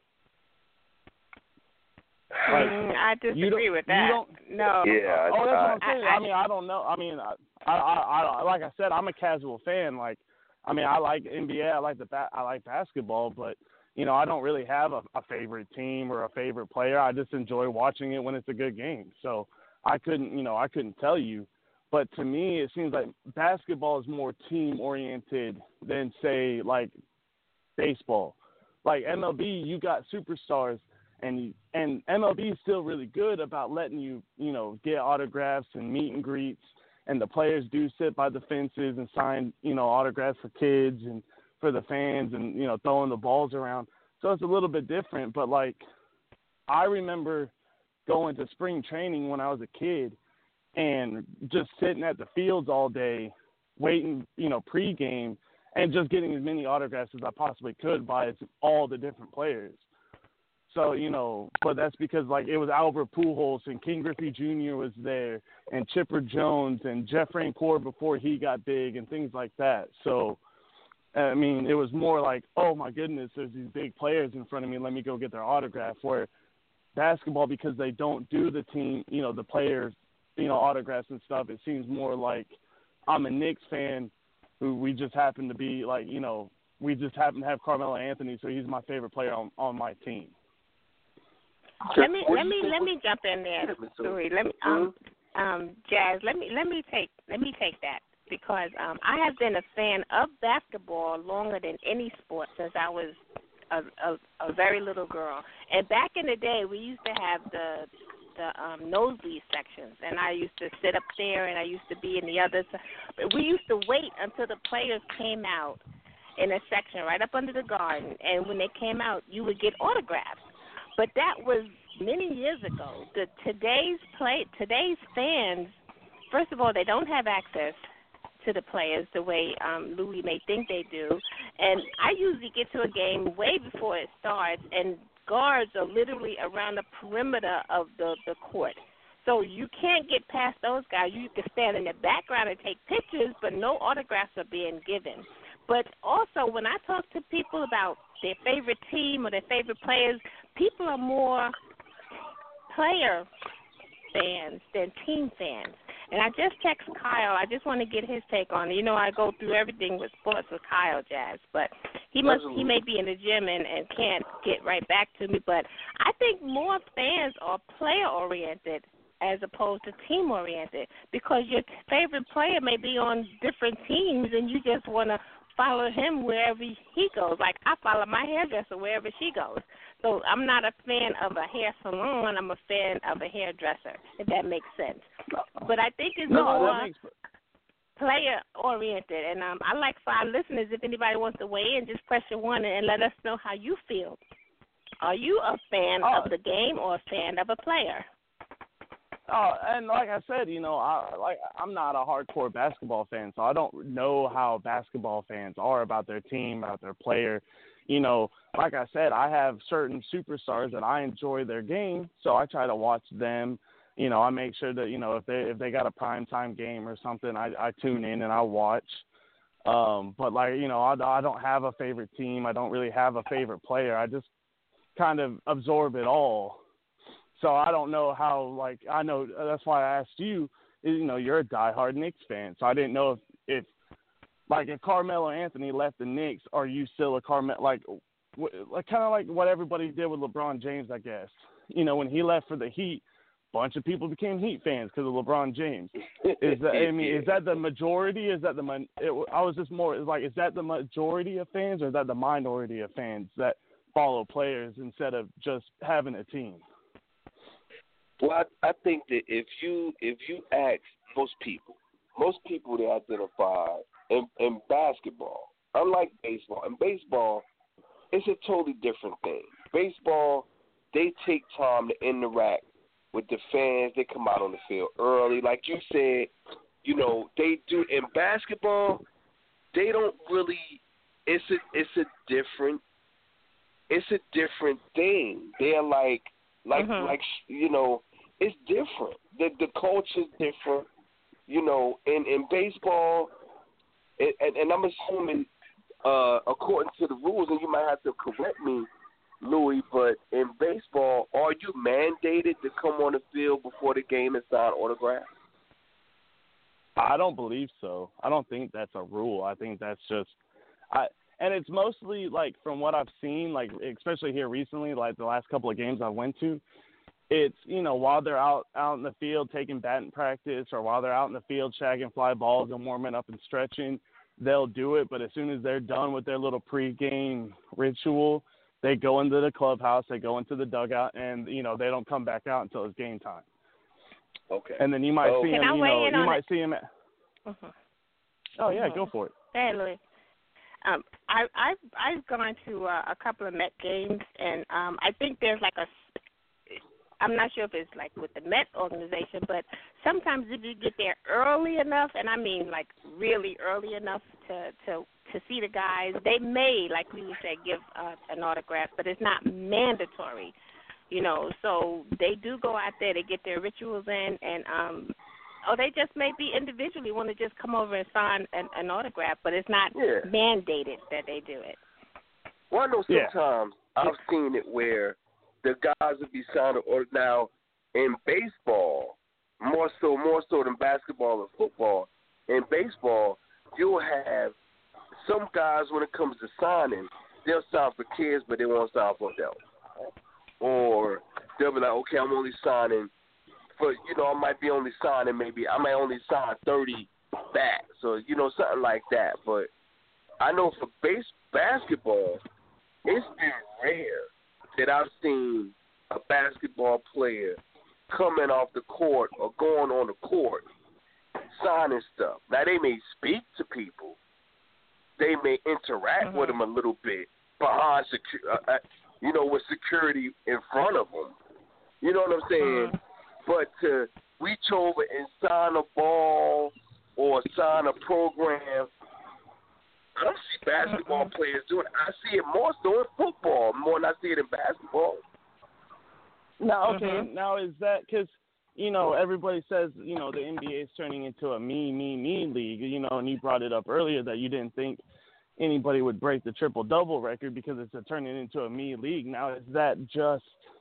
Like, Mm, I you disagree don't- with you that. don't- No. Yeah, Oh, that's what I'm I- saying. I- I, mean, I don't know. I mean, I, I, I, I, like I said, I'm a casual fan. Like, I mean, I like N B A. I like the ba- I like basketball, but you know, I don't really have a, a favorite team or a favorite player. I just enjoy watching it when it's a good game. So I couldn't, you know, I couldn't tell you. But to me, it seems like basketball is more team-oriented than, say, like baseball. Like M L B, you got superstars, and and M L B is still really good about letting you, you know, get autographs and meet and greets, and the players do sit by the fences and sign, you know, autographs for kids and for the fans and, you know, throwing the balls around. So it's a little bit different. But, like, I remember going to spring training when I was a kid, and just sitting at the fields all day, waiting, you know, pregame, and just getting as many autographs as I possibly could by all the different players. So, you know, but that's because, like, it was Albert Pujols and King Griffey Junior was there, and Chipper Jones and Jeff Francoeur before he got big and things like that. So, I mean, it was more like, oh, my goodness, there's these big players in front of me. Let me go get their autograph. Where basketball, because they don't do the team, you know, the players, you know, autographs and stuff, it seems more like I'm a Knicks fan who we just happen to be like, you know, we just happen to have Carmelo Anthony, so he's my favorite player on, on my team. Let me let me let me jump in there, Louis. Let me um um Jazz. Let me let me take let me take that because um I have been a fan of basketball longer than any sport since I was a a, a very little girl. And back in the day, we used to have the the um, nosebleed sections, and I used to sit up there, and I used to be in the others. But we used to wait until the players came out in a section right up under the garden, and when they came out, you would get autographs. But that was many years ago. The today's play today's fans, first of all, they don't have access to the players the way um, Louis may think they do, and I usually get to a game way before it starts, and guards are literally around the perimeter of the, the court. So you can't get past those guys. You can stand in the background and take pictures, but no autographs are being given. But also, when I talk to people about their favorite team or their favorite players, people are more player fans than team fans. And I just text Kyle. I just want to get his take on it. You know, I go through everything with sports with Kyle, Jazz, but he must he may be in the gym and, and can't get right back to me. But I think more fans are player oriented as opposed to team oriented because your favorite player may be on different teams and you just want to follow him wherever he goes. Like I follow my hairdresser wherever she goes. So I'm not a fan of a hair salon. I'm a fan of a hairdresser, if that makes sense. But I think it's no, more makes... player-oriented. And um, I like for our listeners, if anybody wants to weigh in, just press your one and let us know how you feel. Are you a fan oh. of the game or a fan of a player? Oh, and like I said, you know, I like I'm not a hardcore basketball fan, so I don't know how basketball fans are about their team, about their player. You know, like I said, I have certain superstars that I enjoy their game, so I try to watch them. You know, I make sure that, you know, if they if they got a primetime game or something, I, I tune in and I watch. Um, but, like, you know, I, I don't have a favorite team. I don't really have a favorite player. I just kind of absorb it all. So I don't know how, like, I know that's why I asked you, you know, you're a diehard Knicks fan. So I didn't know if, if like, if Carmelo Anthony left the Knicks, are you still a Carmelo, like, like kind of like what everybody did with LeBron James, I guess. You know, when he left for the Heat, a bunch of people became Heat fans because of LeBron James. Is that, I mean, is that the majority? Is that the, it, I was just more, like, is that the majority of fans or is that the minority of fans that follow players instead of just having a team? Well, I, I think that if you if you ask most people, most people they identify in, in basketball, unlike baseball. In baseball, it's a totally different thing. Baseball, they take time to interact with the fans. They come out on the field early. Like you said, you know, they do. In basketball, they don't really – it's a it's a different – it's a different thing. They're like – Like, mm-hmm. like you know, it's different. The the culture's different. You know, in, in baseball, and, and, and I'm assuming, uh, according to the rules, and you might have to correct me, Louis, but in baseball, are you mandated to come on the field before the game and sign autographs? I don't believe so. I don't think that's a rule. I think that's just I. And it's mostly, like, from what I've seen, like, especially here recently, like the last couple of games I went to, it's, you know, while they're out, out in the field taking batting practice or while they're out in the field shagging fly balls and warming up and stretching, they'll do it. But as soon as they're done with their little pregame ritual, they go into the clubhouse, they go into the dugout, and, you know, they don't come back out until it's game time. Okay. And then you might oh. see Can them, I you weigh know, in you on might it? see them at Uh-huh. – oh, yeah, uh-huh. go for it. Hey, Louis. Um, I, I've I've gone to uh, a couple of Met games, and um, I think there's like a. I'm not sure if it's like with the Met organization, but sometimes if you get there early enough, and I mean like really early enough to to, to see the guys, they may, like we would say, give uh, an autograph, but it's not mandatory, you know. So they do go out there, they get their rituals in, and um. Or they just maybe individually want to just come over and sign an, an autograph, but it's not yeah. mandated that they do it. Well, I know sometimes yeah. I've seen it where the guys would be signing autographs. Now, in baseball, more so more so than basketball and football, in baseball, you'll have some guys, when it comes to signing, they'll sign for kids, but they won't sign for adults. Or they'll be like, okay, I'm only signing for, you know, I might be only signing maybe, I might only sign thirty backs, or, you know, something like that. But I know for base basketball, it's been rare that I've seen a basketball player coming off the court or going on the court signing stuff. Now, they may speak to people. They may interact mm-hmm. with them a little bit behind, secu- uh, uh, you know, with security in front of them. You know what I'm saying? Mm-hmm. But to reach over and sign a ball or sign a program, I don't see basketball mm-hmm. players doing it. I see it more so in football, more than I see it in basketball. Now, okay, Mm-hmm. now is that because, you know, everybody says, you know, the N B A is turning into a me, me, me league, you know, and you brought it up earlier that you didn't think anybody would break the triple-double record because it's a turning into a me league. Now, is that just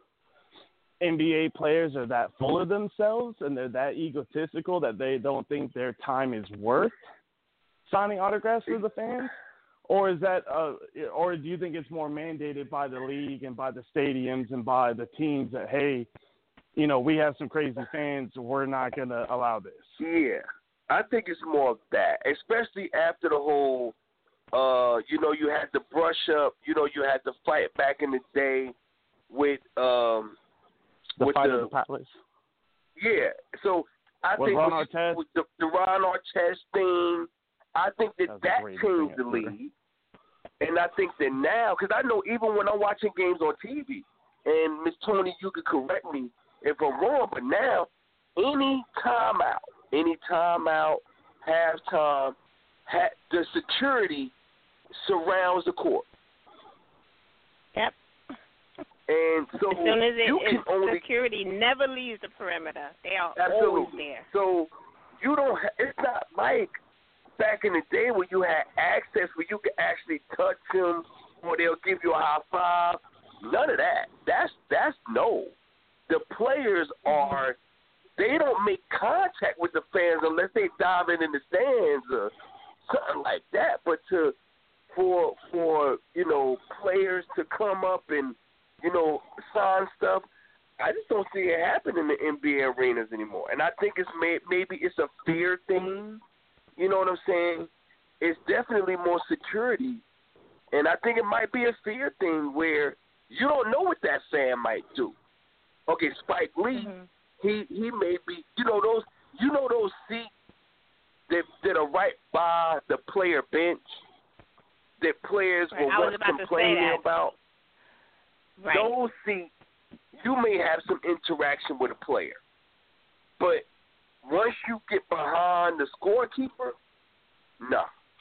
N B A players are that full of themselves and they're that egotistical that they don't think their time is worth signing autographs for the fans? Or is that, uh, or do you think it's more mandated by the league and by the stadiums and by the teams that, hey, you know, we have some crazy fans, we're not going to allow this? Yeah, I think it's more of that, especially after the whole, uh, you know, you had to brush up, you know, you had to fight back in the day with um, the with fight the, of the palace. Yeah, so I with think Ron with, Artest, with the, the Ron Artest thing, I think that That's that changed the ever. league. And I think that now, because I know even when I'm watching games on T V, and Miss Tony, you could correct me if I'm wrong, but now any timeout, any timeout, halftime, ha- the security surrounds the court. Yep. And so as soon as it, you can only security never leaves the perimeter. They are absolutely. always there. So you don't. Ha- it's not like back in the day where you had access, where you could actually touch them, or they'll give you a high five. None of that. That's that's no. The players are. They don't make contact with the fans unless they dive in in the stands or something like that. But to for for you know players to come up and you know sign stuff, I just don't see it happen in the N B A arenas anymore. And I think it's may, maybe it's a fear thing. You know what I'm saying? It's definitely more security, and I think it might be a fear thing where you don't know what that fan might do. Okay, Spike Lee, mm-hmm. he he may be, you know those, you know those seats that that are right by the player bench that players right. were once complaining about. Right. Those seats, you may have some interaction with a player, but once you get behind the scorekeeper, no.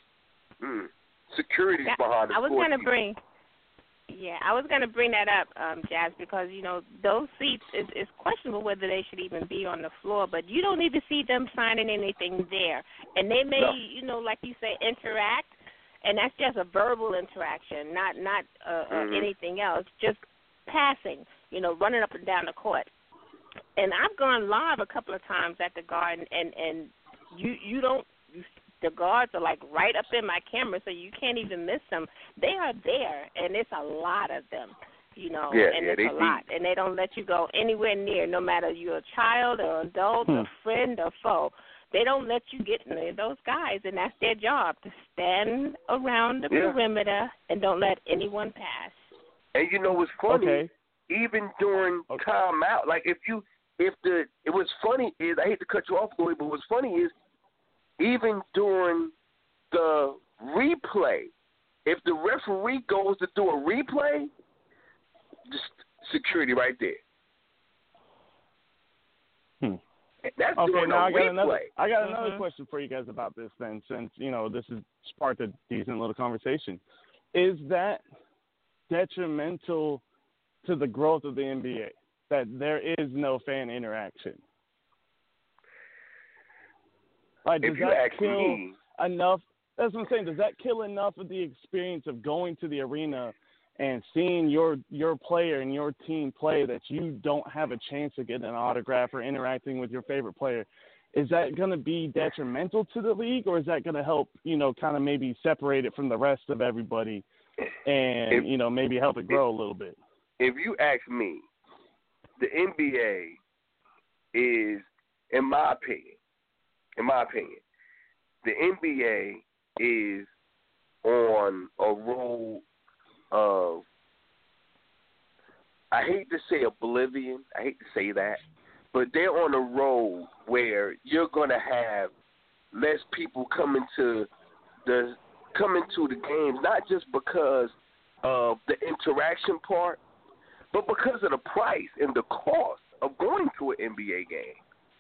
Mm. Security's yeah, behind the scorekeeper. I was going to bring, yeah, I was going to bring that up, um, Jazz, because, you know, those seats, it's, it's questionable whether they should even be on the floor, but you don't need to see them signing anything there. And they may, no. you know, like you say, interact, and that's just a verbal interaction, not, not uh, mm-hmm. uh, anything else, just passing, you know, running up and down the court. And I've gone live a couple of times at the Garden, and, and you you don't – the guards are, like, right up in my camera, so you can't even miss them. They are there, and it's a lot of them, you know, yeah, and yeah, it's they a lot. deep. And they don't let you go anywhere near, no matter you're a child or adult hmm. or friend or foe. They don't let you get near those guys, and that's their job, to stand around the yeah. perimeter and don't let anyone pass. And you know what's funny? Okay. Even during okay. timeout, like if you – If the it was funny is I hate to cut you off, Louis, but what's funny is even during the replay, if the referee goes to do a replay, just security right there. Hmm. That's okay, during now a I got replay. another. I got mm-hmm. another question for you guys about this. Then, since you know this has sparked a decent little conversation, is that detrimental to the growth of the N B A? That there is no fan interaction. Like, does if you that ask kill me, enough? That's what I'm saying. Does that kill enough of the experience of going to the arena and seeing your your player and your team play that you don't have a chance to get an autograph or interacting with your favorite player? is that going to be detrimental to the league, or is that going to help, you know, kind of maybe separate it from the rest of everybody and, if, you know, maybe help it grow a little bit? If you ask me, the N B A is, in my opinion, in my opinion, the N B A is on a road of, I hate to say oblivion, I hate to say that, but they're on a road where you're going to have less people coming to the coming to the games, not just because of the interaction part, but because of the price and the cost of going to an N B A game.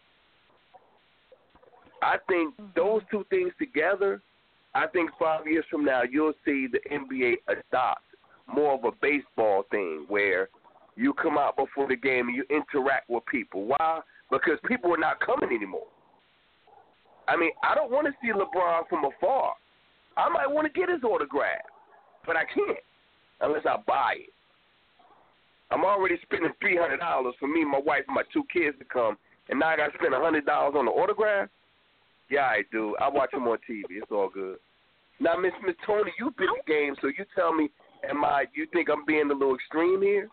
I think those two things together, I think five years from now you'll see the N B A adopt more of a baseball thing where you come out before the game and you interact with people. Why? Because people are not coming anymore. I mean, I don't want to see LeBron from afar. I might want to get his autograph, but I can't unless I buy it. I'm already spending three hundred dollars for me, my wife, and my two kids to come, and now I got to spend one hundred dollars on the autograph? Yeah, I do. I watch him on T V. It's all good. Now, Miss Miss Tony, you've been in the game, so you tell me, am I? You think I'm being a little extreme here?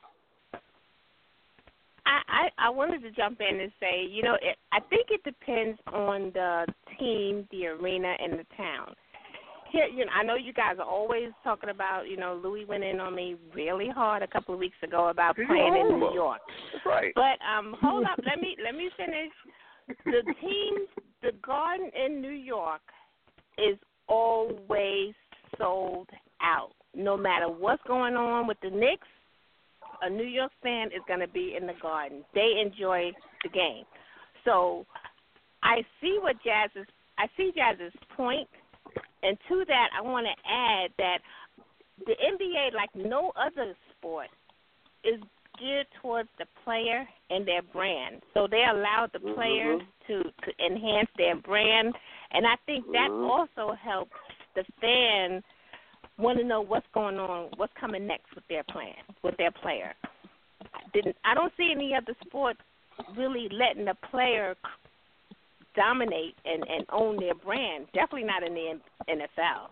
I, I, I wanted to jump in and say, you know, it, I think it depends on the team, the arena, and the town. Here, you know, I know you guys are always talking about, you know, Louis went in on me really hard a couple of weeks ago about He's playing in over. New York. That's right. But um, hold up, let me let me finish. The team, the Garden in New York, is always sold out. No matter what's going on with the Knicks, a New York fan is going to be in the Garden. They enjoy the game. So I see what Jazz's I see Jazz's point, and to that I want to add that the N B A, like no other sport, is geared towards the player and their brand. So they allow the players mm-hmm. to, to enhance their brand, and I think that mm-hmm. also helps the fan want to know what's going on, what's coming next with their plan, with their player. Didn't I don't see any other sport really letting the player dominate and, and own their brand. Definitely not in the N F L.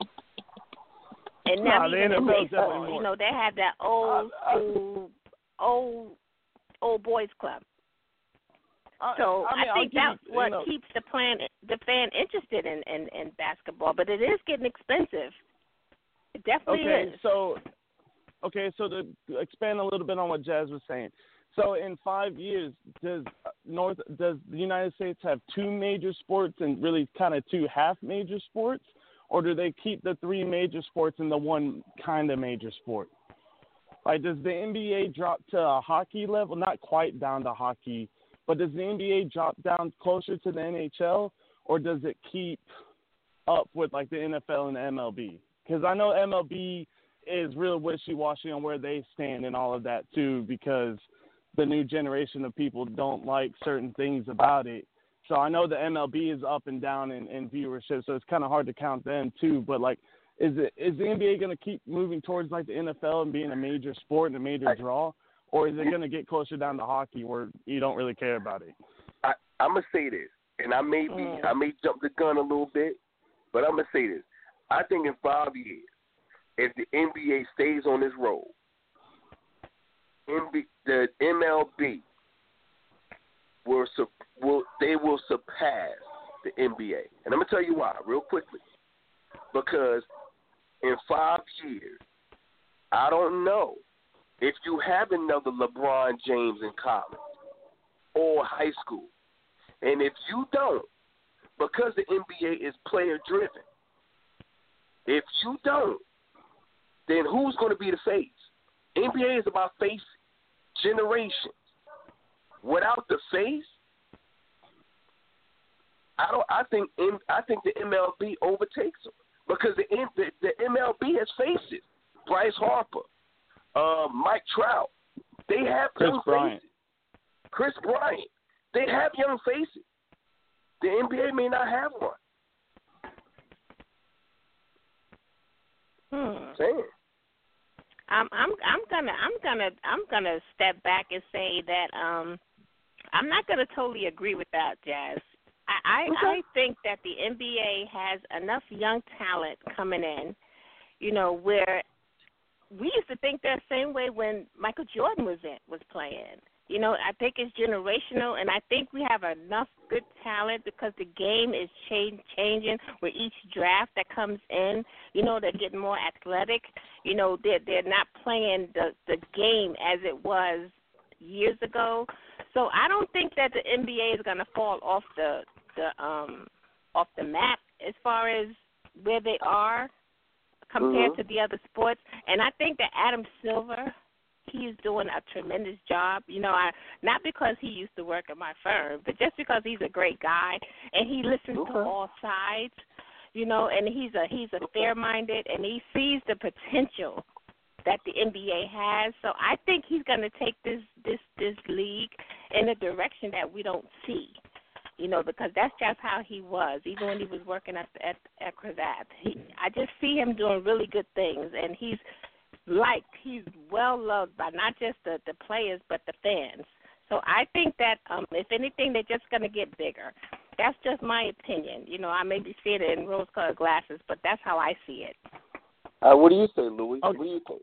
And now no, even in baseball, more. you know, they have that old uh, uh, old, old old boys club. Uh, so I, mean, I think that's you, what you know, keeps the plan the fan interested in, in, in basketball. But it is getting expensive. It definitely okay, is. So, okay, so to expand a little bit on what Jazz was saying. So in five years, does North does the United States have two major sports and really kind of two half major sports, or do they keep the three major sports in the one kind of major sport? Like, does the N B A drop to a hockey level? Not quite down to hockey, but does the N B A drop down closer to the N H L, or does it keep up with like the N F L and the M L B? Because I know M L B is real wishy-washy on where they stand and all of that too, because the new generation of people don't like certain things about it. So I know the M L B is up and down in, in viewership, so it's kind of hard to count them too. But like, is it is the N B A going to keep moving towards like the N F L and being a major sport and a major draw, or is it going to get closer down to hockey where you don't really care about it? I, I'm gonna say this, and I may be mm. I may jump the gun a little bit, but I'm gonna say this. I think in five years, if the N B A stays on this road, N B, the M L B will, will they will surpass the N B A, and I'm gonna tell you why real quickly. Because in five years, I don't know if you have another LeBron James in college or high school, and if you don't, because the N B A is player driven, if you don't, then who's going to be the face? N B A is about face generations. Without the face, I don't. I think. I think the M L B overtakes them because the the, the M L B has faces. Bryce Harper, uh, Mike Trout. They have Chris young Bryant. faces. Chris Bryant. They have young faces. The N B A may not have one. Hmm. Saying. I'm I'm I'm gonna I'm gonna I'm gonna step back and say that um I'm not gonna totally agree with that, Jazz. I, I, Okay. I think that the N B A has enough young talent coming in, you know, where we used to think that same way when Michael Jordan was in, was playing. You know, I think it's generational, and I think we have enough good talent because the game is change, changing with each draft that comes in. You know, they're getting more athletic. You know, they're, they're not playing the, the game as it was years ago. So I don't think that the N B A is going to fall off the the um off the map as far as where they are compared Mm-hmm. to the other sports. And I think that Adam Silver, he's doing a tremendous job. You know, I not because he used to work at my firm, but just because he's a great guy and he listens Okay. to all sides. You know, and he's a he's a fair-minded, and he sees the potential that the N B A has. So I think he's going to take this this this league in a direction that we don't see. You know, because that's just how he was, even when he was working at at, at Cravath. He, I just see him doing really good things, and he's liked. He's well loved by not just the, the players, but the fans. So I think that, um, if anything, they're just going to get bigger. That's just my opinion. You know, I may be seeing it in rose-colored glasses, but that's how I see it. Uh, what do you say, Louis? Okay. What do you think?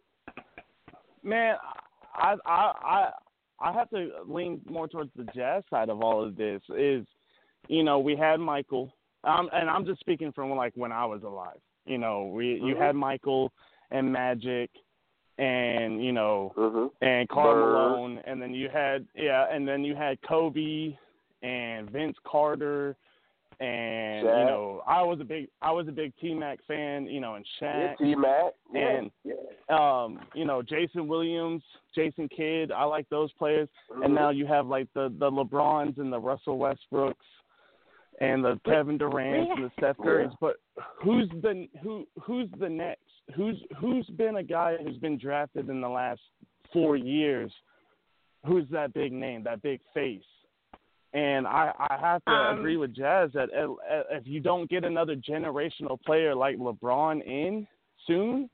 Man, I I I I have to lean more towards the Jazz side of all of this. Is, you know, we had Michael, um, and I'm just speaking from like when I was alive. You know, we Mm-hmm. you had Michael and Magic, and you know, Mm-hmm. and Karl Bird. Malone, and then you had yeah, and then you had Kobe and Vince Carter, and Shaq. you know, I was a big I was a big T-Mac fan, you know, and Yeah, Shaq. T-Mac. Yeah. And yeah. um, you know, Jason Williams, Jason Kidd, I like those players. Mm-hmm. And now you have like the, the LeBrons and the Russell Westbrooks and the Kevin Durant and the Steph Currys. But who's the who who's the next? Who's who's been a guy who's been drafted in the last four years? Who's that big name, that big face? And I, I have to Um, agree with Jazz that if you don't get another generational player like LeBron in soon,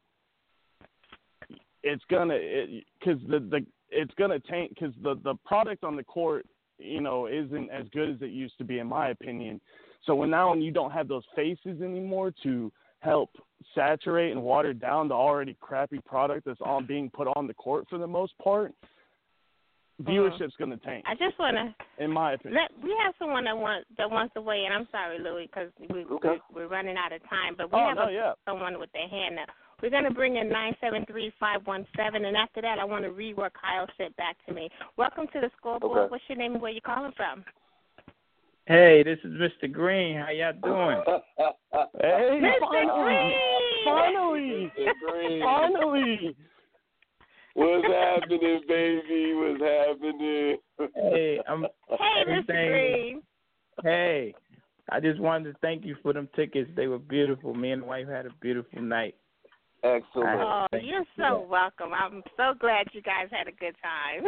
it's gonna because the, the it's gonna tank because the, the product on the court, you know, isn't as good as it used to be in my opinion. So when now when you don't have those faces anymore to help saturate and water down the already crappy product that's on being put on the court for the most part, viewership's gonna tank. I just want to In my opinion. let we have someone that wants that wants to weigh in. I'm sorry, Louis, because we, Okay. we're, we're running out of time. But we Oh have no, a, yeah. someone with their hand up. We're going to bring in nine seven three, five one seven, and after that, I want to read what Kyle sent back to me. Welcome to the scoreboard. Okay. What's your name and where you calling from? Hey, this is Mister Green. How y'all doing? Hey, Mister finally, Green! finally, Mister Green. finally. What's happening, baby? What's happening? Hey, I'm. Hey, Mister everything- Green. Hey, I just wanted to thank you for them tickets. They were beautiful. Me and the wife had a beautiful night. Excellent. Oh, Thank you're you. so welcome. I'm so glad you guys had a good time.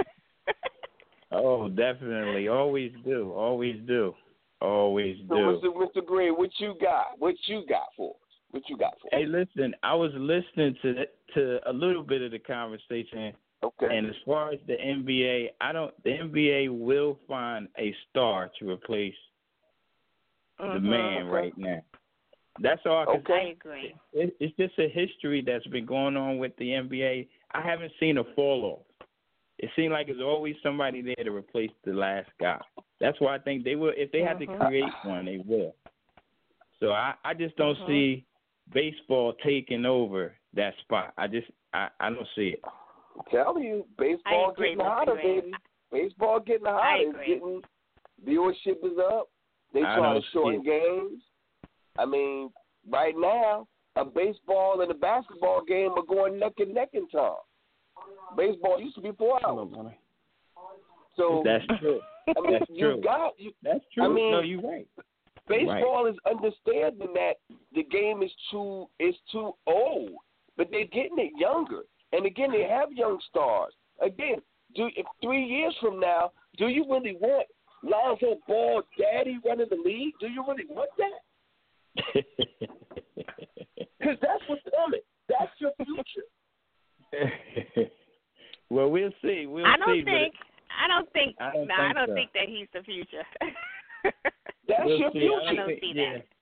Oh, definitely. Always do. Always do. Always So, do. Mister Mister Green, what you got? What you got for us? What you got for us? Hey, listen. I was listening to the, to a little bit of the conversation, Okay. and as far as the N B A, I don't. The N B A will find a star to replace the Mhm. man Okay. right now. That's all I can Okay. I agree. it, it's just a history that's been going on with the N B A. I haven't seen a fall off. It seems like there's always somebody there to replace the last guy. That's why I think they will. If they have Mhm. to create one, they will. So I, I just don't Mhm. see baseball taking over that spot. I just I, I don't see it. I'm telling you, baseball I agree, getting Mister hotter, Green. baby. Baseball getting I hotter. It's agree. getting viewership is up. They I trying don't to shorten see games. I mean, right now, a baseball and a basketball game are going neck and neck in time. Baseball used to be four hours. So That's true. I mean, That's you true. got you. That's true. I mean, no, you're right. Baseball is understanding that the game is too is too old, but they're getting it younger. And again, they have young stars. Again, do if three years from now, do you really want Lonzo Ball, Daddy, running the league? Do you really want that? Because that's what's coming. That's your future. Well, we'll see. We'll I see. don't think. I don't think. I don't no, I think don't so. think that he's the future. That's We'll your see. future. I I don't think- see yeah. that.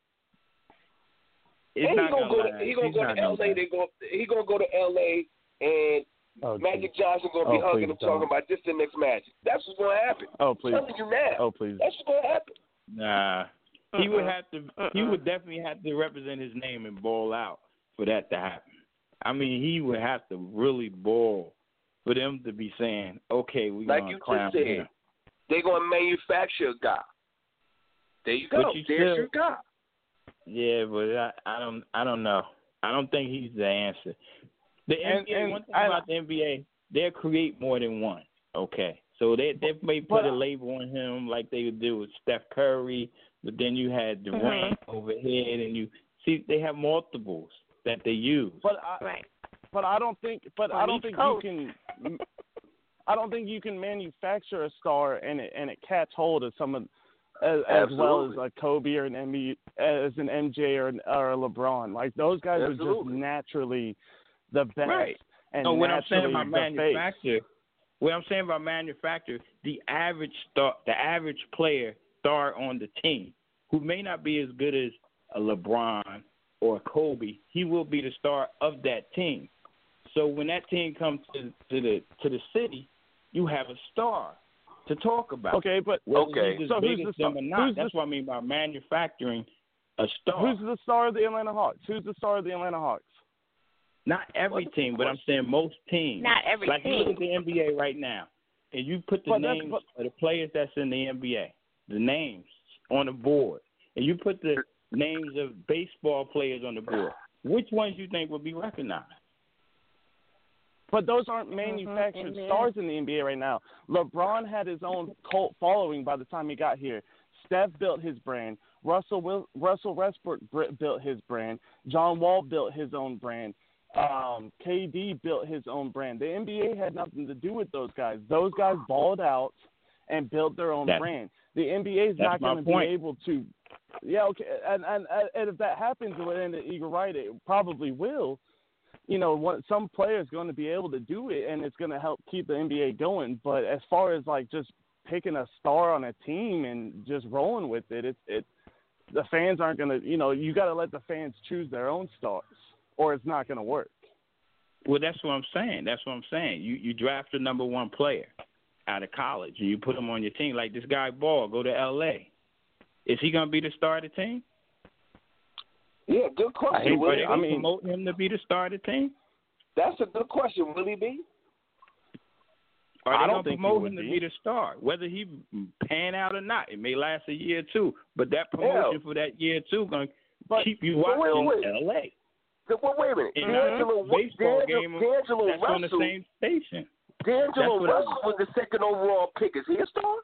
It's and not he gonna go. last. To, he gonna He's go not to L A. gonna They go. He gonna go to L A. And Oh, Magic please. Johnson gonna be Oh, hugging please him, talking don't. about this the next Magic. That's what's gonna happen. Oh, please. I'm telling you now. Oh, please. That's what's gonna happen. Nah. He would have to. He Uh-uh. would definitely have to represent his name and ball out for that to happen. I mean, he would have to really ball for them to be saying, "Okay, we Like gonna you crown just said, him." they're gonna manufacture a guy. There you go. But you There's still- your guy. Yeah, but I, I don't. I don't know. I don't think he's the answer. The And- N B A. and One thing I- about the N B A, they'll create more than one. Okay, so they they may put But- a label on him like they would do with Steph Curry, but then you had Durant overhead, and you see they have multiples that they use. But I, Right. but I don't think. But On I don't each think coast. you can. I don't think you can manufacture a star and it and it catch hold of some of as, as well as Absolutely. a Kobe or an M B as an M J or an, or a LeBron. Like those guys are just Absolutely. naturally the best. Right. And No, what I'm saying naturally about the face. manufacture, what I'm saying about manufacture, the average star, the average player star on the team, who may not be as good as a LeBron or a Kobe, he will be the star of that team. So when that team comes to, to the to the city, you have a star to talk about. Okay, but Whether Okay. he's as So big who's as the them star? or not. Who's That's the- what I mean by manufacturing a star. who's the star of the Atlanta Hawks? Who's the star of the Atlanta Hawks? Not every What? team, but I'm saying most teams. Not every like team. you look at the N B A right now, and you put the But that's- names but- of the players that's in the N B A, the names on the board, and you put the names of baseball players on the board. Which ones you think would be recognized? But those aren't manufactured N B A. stars in the N B A right now. LeBron had his own cult following by the time he got here. Steph built his brand. Russell Will, Russell Westbrook br- built his brand. John Wall built his own brand. Um, K D built his own brand. The N B A had nothing to do with those guys. Those guys balled out and built their own That's- brand. The N B A is that's not my going to be point. able to. Yeah, okay, and and and if that happens, and you're right, it probably will. You know, what, some players going to be able to do it, and it's going to help keep the N B A going. But as far as like just picking a star on a team and just rolling with it, it's it. The fans aren't going to. You know, you got to let the fans choose their own stars, or it's not going to work. Well, that's what I'm saying. That's what I'm saying. You you draft the number one player out of college, and you put him on your team. Like this guy Ball, go to L A. Is he going to be the star of the team? Yeah, good I question. hate- Will Are he they I be? going to mean- promote him to be the star of the team? That's a good question. Will he be? Are I they don't going to think he promote would him to be. be the star? Whether he pan out or not, it may last a year or two, but that promotion for that year or two going to But keep you but wait, watching wait. L A. So, well, wait a minute. In D'Angelo, a baseball D'Angelo, game D'Angelo that's on the Russell. same station. D'Angelo That's what I- Russell was the second overall pick. Is he a star?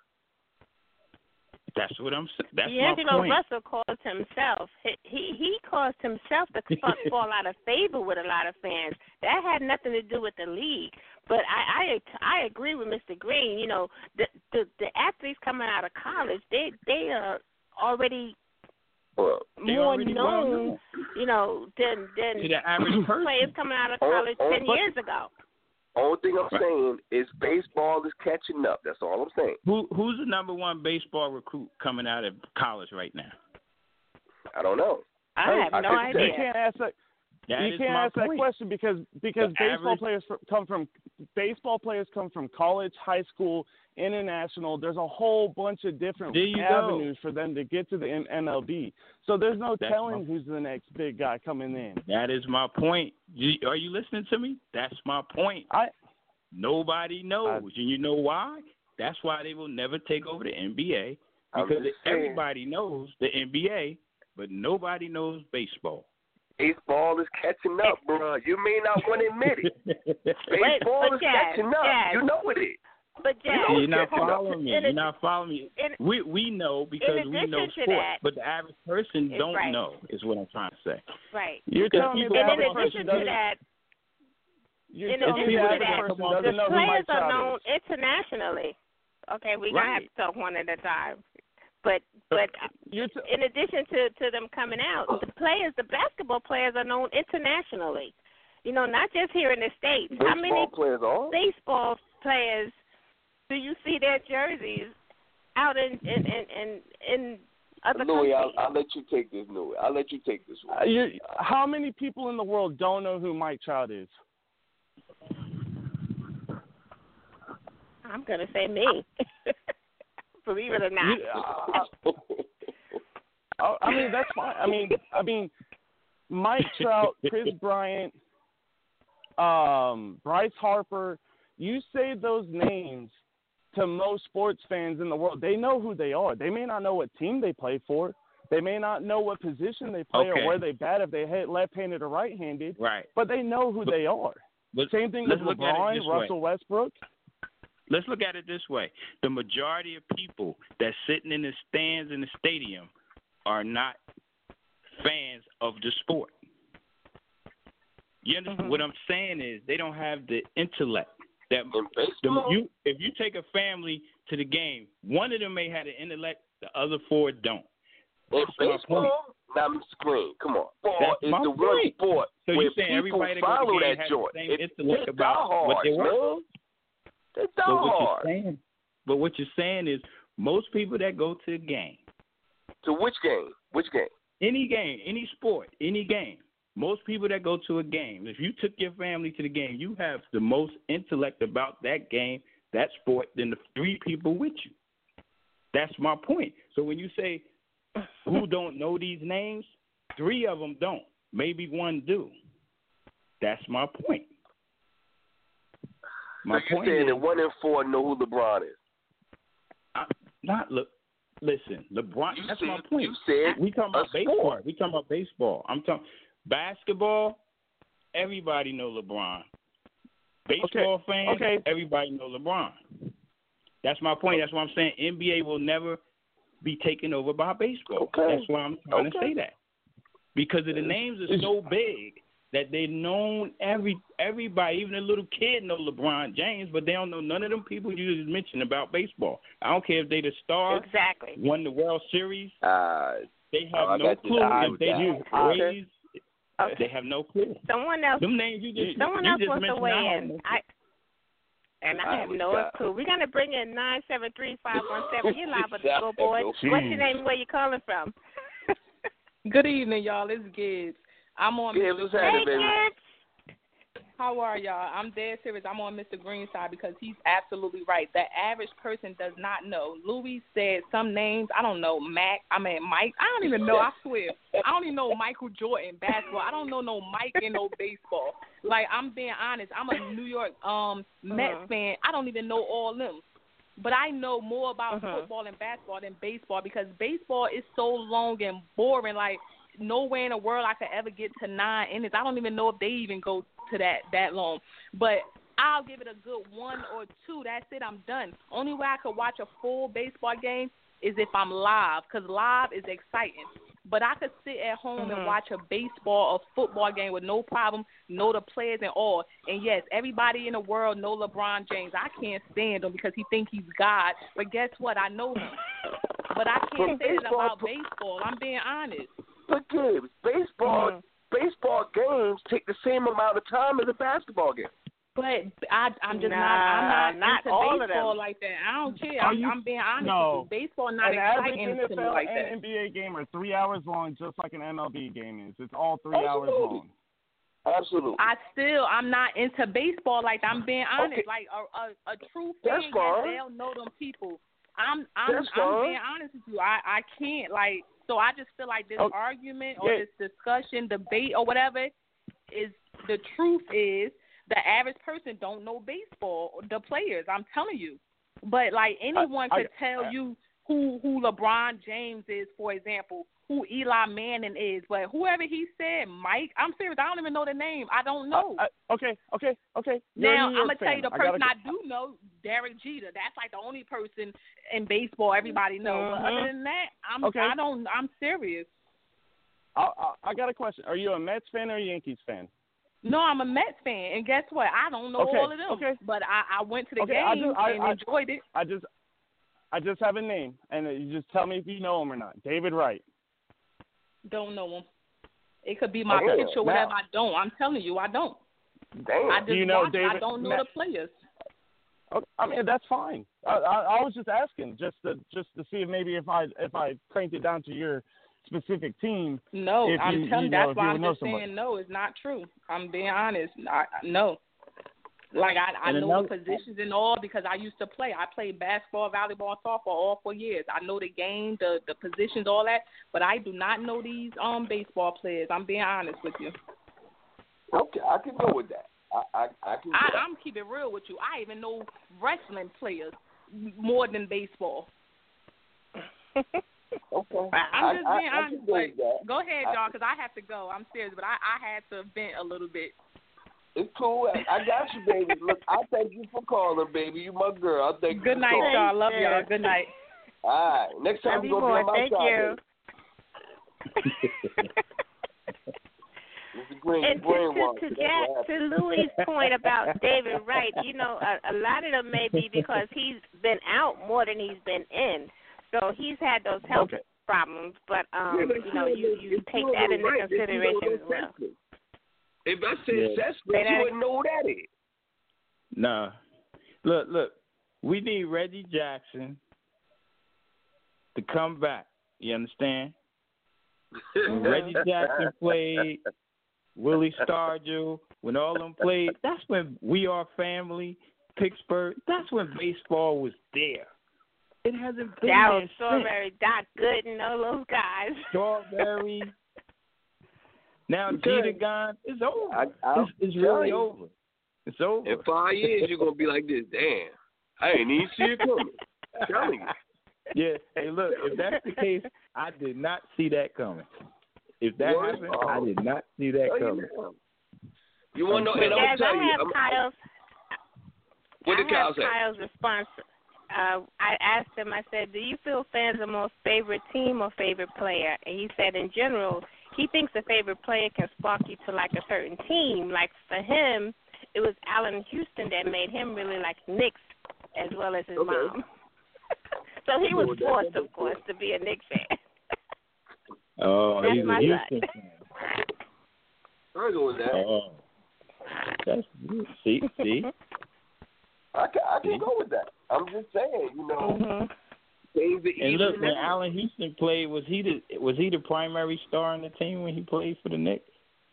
That's what I'm saying. That's my D'Angelo point. Russell caused himself. He, he he caused himself to fa- fall out of favor with a lot of fans. That had nothing to do with the league. But I I, I agree with Mister Green. You know, the, the the athletes coming out of college, they they are already Well, They more already well known, known. you know, than than To the average person. players coming out of Oh, college oh, ten but- years ago. only thing I'm Right. saying is baseball is catching up. That's all I'm saying. Who who's the number one baseball recruit coming out of college right now? I don't know. I Hey, have I no couldn't You idea. can't ask that. That you is can't my ask that point. question because because The baseball average- players fr- come from baseball players come from college, high school, international. There's a whole bunch of different There you go. avenues for them to get to the M- MLB. So there's no That's telling my- who's the next big guy coming in. That is my point. You, are you listening to me? That's my point. I Nobody knows, and you know why? That's why they will never take over the N B A I'm because just saying. everybody knows the N B A, but nobody knows baseball. Baseball is catching up, bro. You may not want to admit it. Wait, Baseball but is Jazz, catching up. Jazz. You know it is. But Jazz, know You're not catching up. following me. In You're ad- not following me. in- We we know because in we know addition to sports, that- but the average person Is don't right. know. Is what I'm trying to say. right. you're Because telling me people- the And in average Every addition person to doesn't. that, You're in telling me addition the to average that, person come on, doesn't the know who players Mike are Trout known is. internationally. Okay, we're gonna have Right. to talk one at a time. But but You're t- in addition to, to them coming out, the players, the basketball players, are known internationally. You know, not just here in the states. How Baseball many players are. baseball players do you see their jerseys out in in in in, in other Louis, I'll, countries. I'll let you take this, Louis. I'll let you take this one. Uh, you, how many people in the world don't know who Mike Trout is? I'm gonna say me. Believe it or not. You, uh, I mean, that's fine. I mean, I mean, Mike Trout, Chris Bryant, um, Bryce Harper. You say those names to most sports fans in the world, they know who they are. They may not know what team they play for. They may not know what position they play Okay. or where they bat, if they hit left-handed or right-handed. Right. But they know who But- they are. But Same thing with let's look at it LeBron, this Russell way. Westbrook. Let's look at it this way. The majority of people that's sitting in the stands in the stadium are not fans of the sport. You understand? Mhm. What I'm saying is they don't have the intellect. That In the, baseball, you, if you take a family to the game, one of them may have the intellect, the other four don't. in That's my point. baseball, now, Mister Green, come on. Ball That's is my the one point. sport So where you're saying people everybody that go to follow the game that has joint. the same It, intellect they about what they diehards, want? man. They But what diehards. you're saying, but what you're saying is most people that go to the game, To which game? Which game? any game, any sport, any game, most people that go to a game, if you took your family to the game, you have the most intellect about that game, that sport, than the three people with you. That's my point. So when you say who don't know these names, three of them don't. Maybe one do. That's my point. My so you're point saying is, that one in four know who LeBron is? I, not look. Listen, LeBron. You that's said, my point. You said We talking a about baseball. sport. We talking about baseball. I'm talking basketball. Everybody know LeBron. Baseball Okay. fans. Okay. Everybody know LeBron. That's my point. That's why I'm saying N B A will never be taken over by baseball. Okay. That's why I'm trying Okay. to say that. Because of the names are so big that they're known every everybody, even a little kid know LeBron James, but they don't know none of them people you just mentioned about baseball. I don't care if they the star, Exactly. won the World Series. Uh, They Oh, have I no got you. clue I if they got do you. raise. Okay. They have no clue. Someone else. Them names you just Someone you else just wants to mentioned, weigh I don't in. know. I and I I have was no got- clue. We're gonna bring in nine seven three five one seven. You're live on the I scoreboard. have no What's clue. your name and where you calling from? Good evening, y'all. It's Gibbs. I'm on Gibbs, Mister what's Green. happening, Hey, baby? kids. How are y'all? I'm dead serious. I'm on Mister Green's side because he's absolutely right. The average person does not know. Louis said some names. I don't know. Mac. I mean Mike. I don't even know. I swear. I don't even know Michael Jordan basketball. I don't know no Mike in no baseball. Like I'm being honest. I'm a New York um Mets Uh-huh. fan. I don't even know all them. But I know more about Uh-huh. football and basketball than baseball because baseball is so long and boring. Like nowhere in the world I could ever get to nine innings. I don't even know if they even go to that that long. But I'll give it a good one or two. That's it. I'm done. Only way I could watch a full baseball game is if I'm live because live is exciting. But I could sit at home and Mhm. watch a baseball or football game with no problem, know the players and all. And, yes, everybody in the world know LeBron James. I can't stand him because he think he's God. But guess what? I know him. But I can't But say that baseball- about baseball. I'm being honest. But Gibbs, baseball Mhm. baseball games take the same amount of time as a basketball game. But I, I'm just Nah, not. I'm not, not into all of baseball them. like that. I don't care. Are I'm, you- I'm being honest No. with you. Baseball not An average exciting N to F me L like and that. N B A game are three hours long, just like an M L B game is. It's all three hours Absolutely. long. Absolutely. I still, I'm not into baseball like that. I'm being honest. Okay. Like a, a, a true That's fan, yes, fine. they'll know them people. I'm, I'm, That's I'm fine. being honest with you. I, I can't like. So I just feel like this Okay. argument or Yeah. this discussion, debate or whatever, is the truth is the average person don't know baseball, the players. I'm telling you. But like anyone I- could tell I- you who who LeBron James is, for example, who Eli Manning is, but whoever he said, Mike, I'm serious. I don't even know the name. I don't know. I, I, okay, okay, okay. You're Now a New I'm York gonna tell you fan. the I person gotta- I, do know, Derek Jeter. That's like the only person in baseball everybody knows. But Mhm. other than that, I'm Okay. I don't. I'm serious. I, I, I got a question. Are you a Mets fan or a Yankees fan? No, I'm a Mets fan, and guess what? I don't know Okay, all of them. okay. But I, I went to the Okay, game I do- I- and I- enjoyed it. I just, I just have a name, and you just tell me if you know him or not. David Wright. Don't know them. It could be my Okay, pitch or now- whatever. I don't. I'm telling you, I don't. Damn. I just Do you know watch it. I David- don't know Ma- the players. Okay, I mean, that's fine. I, I, I was just asking, just to just to see if maybe if I if I cranked it down to your specific team. No, if I'm you, telling you you, know, that's if why you I'm know just somebody. saying no, it's not true. I'm being honest. I, no. Like, I, I And know another- the positions and all because I used to play. I played basketball, volleyball, and softball all four years. I know the game, the, the positions, all that, but I do not know these um baseball players. I'm being honest with you. Okay, I can go with that. I I, I can. I, I'm keeping it real with you. I even know wrestling players more than baseball. Okay. I'm just I, being I, I honest. can go But with that. go ahead, I- y'all, because I have to go. I'm serious, but I, I had to vent a little bit. It's cool. I, I got you, baby. Look, I thank you for calling, baby. You my girl. I thank you Good for night, calling. y'all. Love y'all. Good night. All right. Next time Love we're you going to be on more. my Thank side. you. baby. Mister Green, And you to, brainwashed. to, to, That's Jack, what to happened. Louis' point about David Wright, you know, a, a lot of them may be because he's been out more than he's been in. So he's had those health Okay. problems, but, um, Yeah, but you know, still, you, you it's take still that into right. It's still consideration as well. cesspit. If I said Yeah. cesspit, Say you that wouldn't know who that is. Nah. Look, look. We need Reggie Jackson to come back. You understand? When Reggie Jackson played, Willie Stargell, when all of them played, that's when We Are Family, Pittsburgh, that's when baseball was there. It hasn't been Darryl there since. Strawberry, Doc Gooden, all those guys. Strawberry. Now Okay. Jeter gone. It's over. I- I- it's it's I'm really telling you. over. It's over. In five years, you're going to be like this. Damn. I ain't even see it coming. I'm telling you. Yeah. Hey, look. If that's the case, I did not see that coming. If that What? happened, I did not see that Tell coming. you now. You want to know? And I'm Yes, tell I you. have I'm, Kyle's. what did I Kyle have say? Kyle's response. Uh, I asked him. I said, "Do you feel fans are most favorite team or favorite player?" And he said, in general, he thinks a favorite player can spark you to like a certain team. Like for him, it was Allen Houston that made him really like Knicks as well as his Okay. mom. So he was Well, that- forced, that- of course, to be a Knicks fan. Oh, That's he's my a Houston fan. I go with that. Oh, that's good. See, see. I can, I can go with that. I'm just saying, you know, hmm things that And even look, when Allen Houston played, was he the was he the primary star on the team when he played for the Knicks?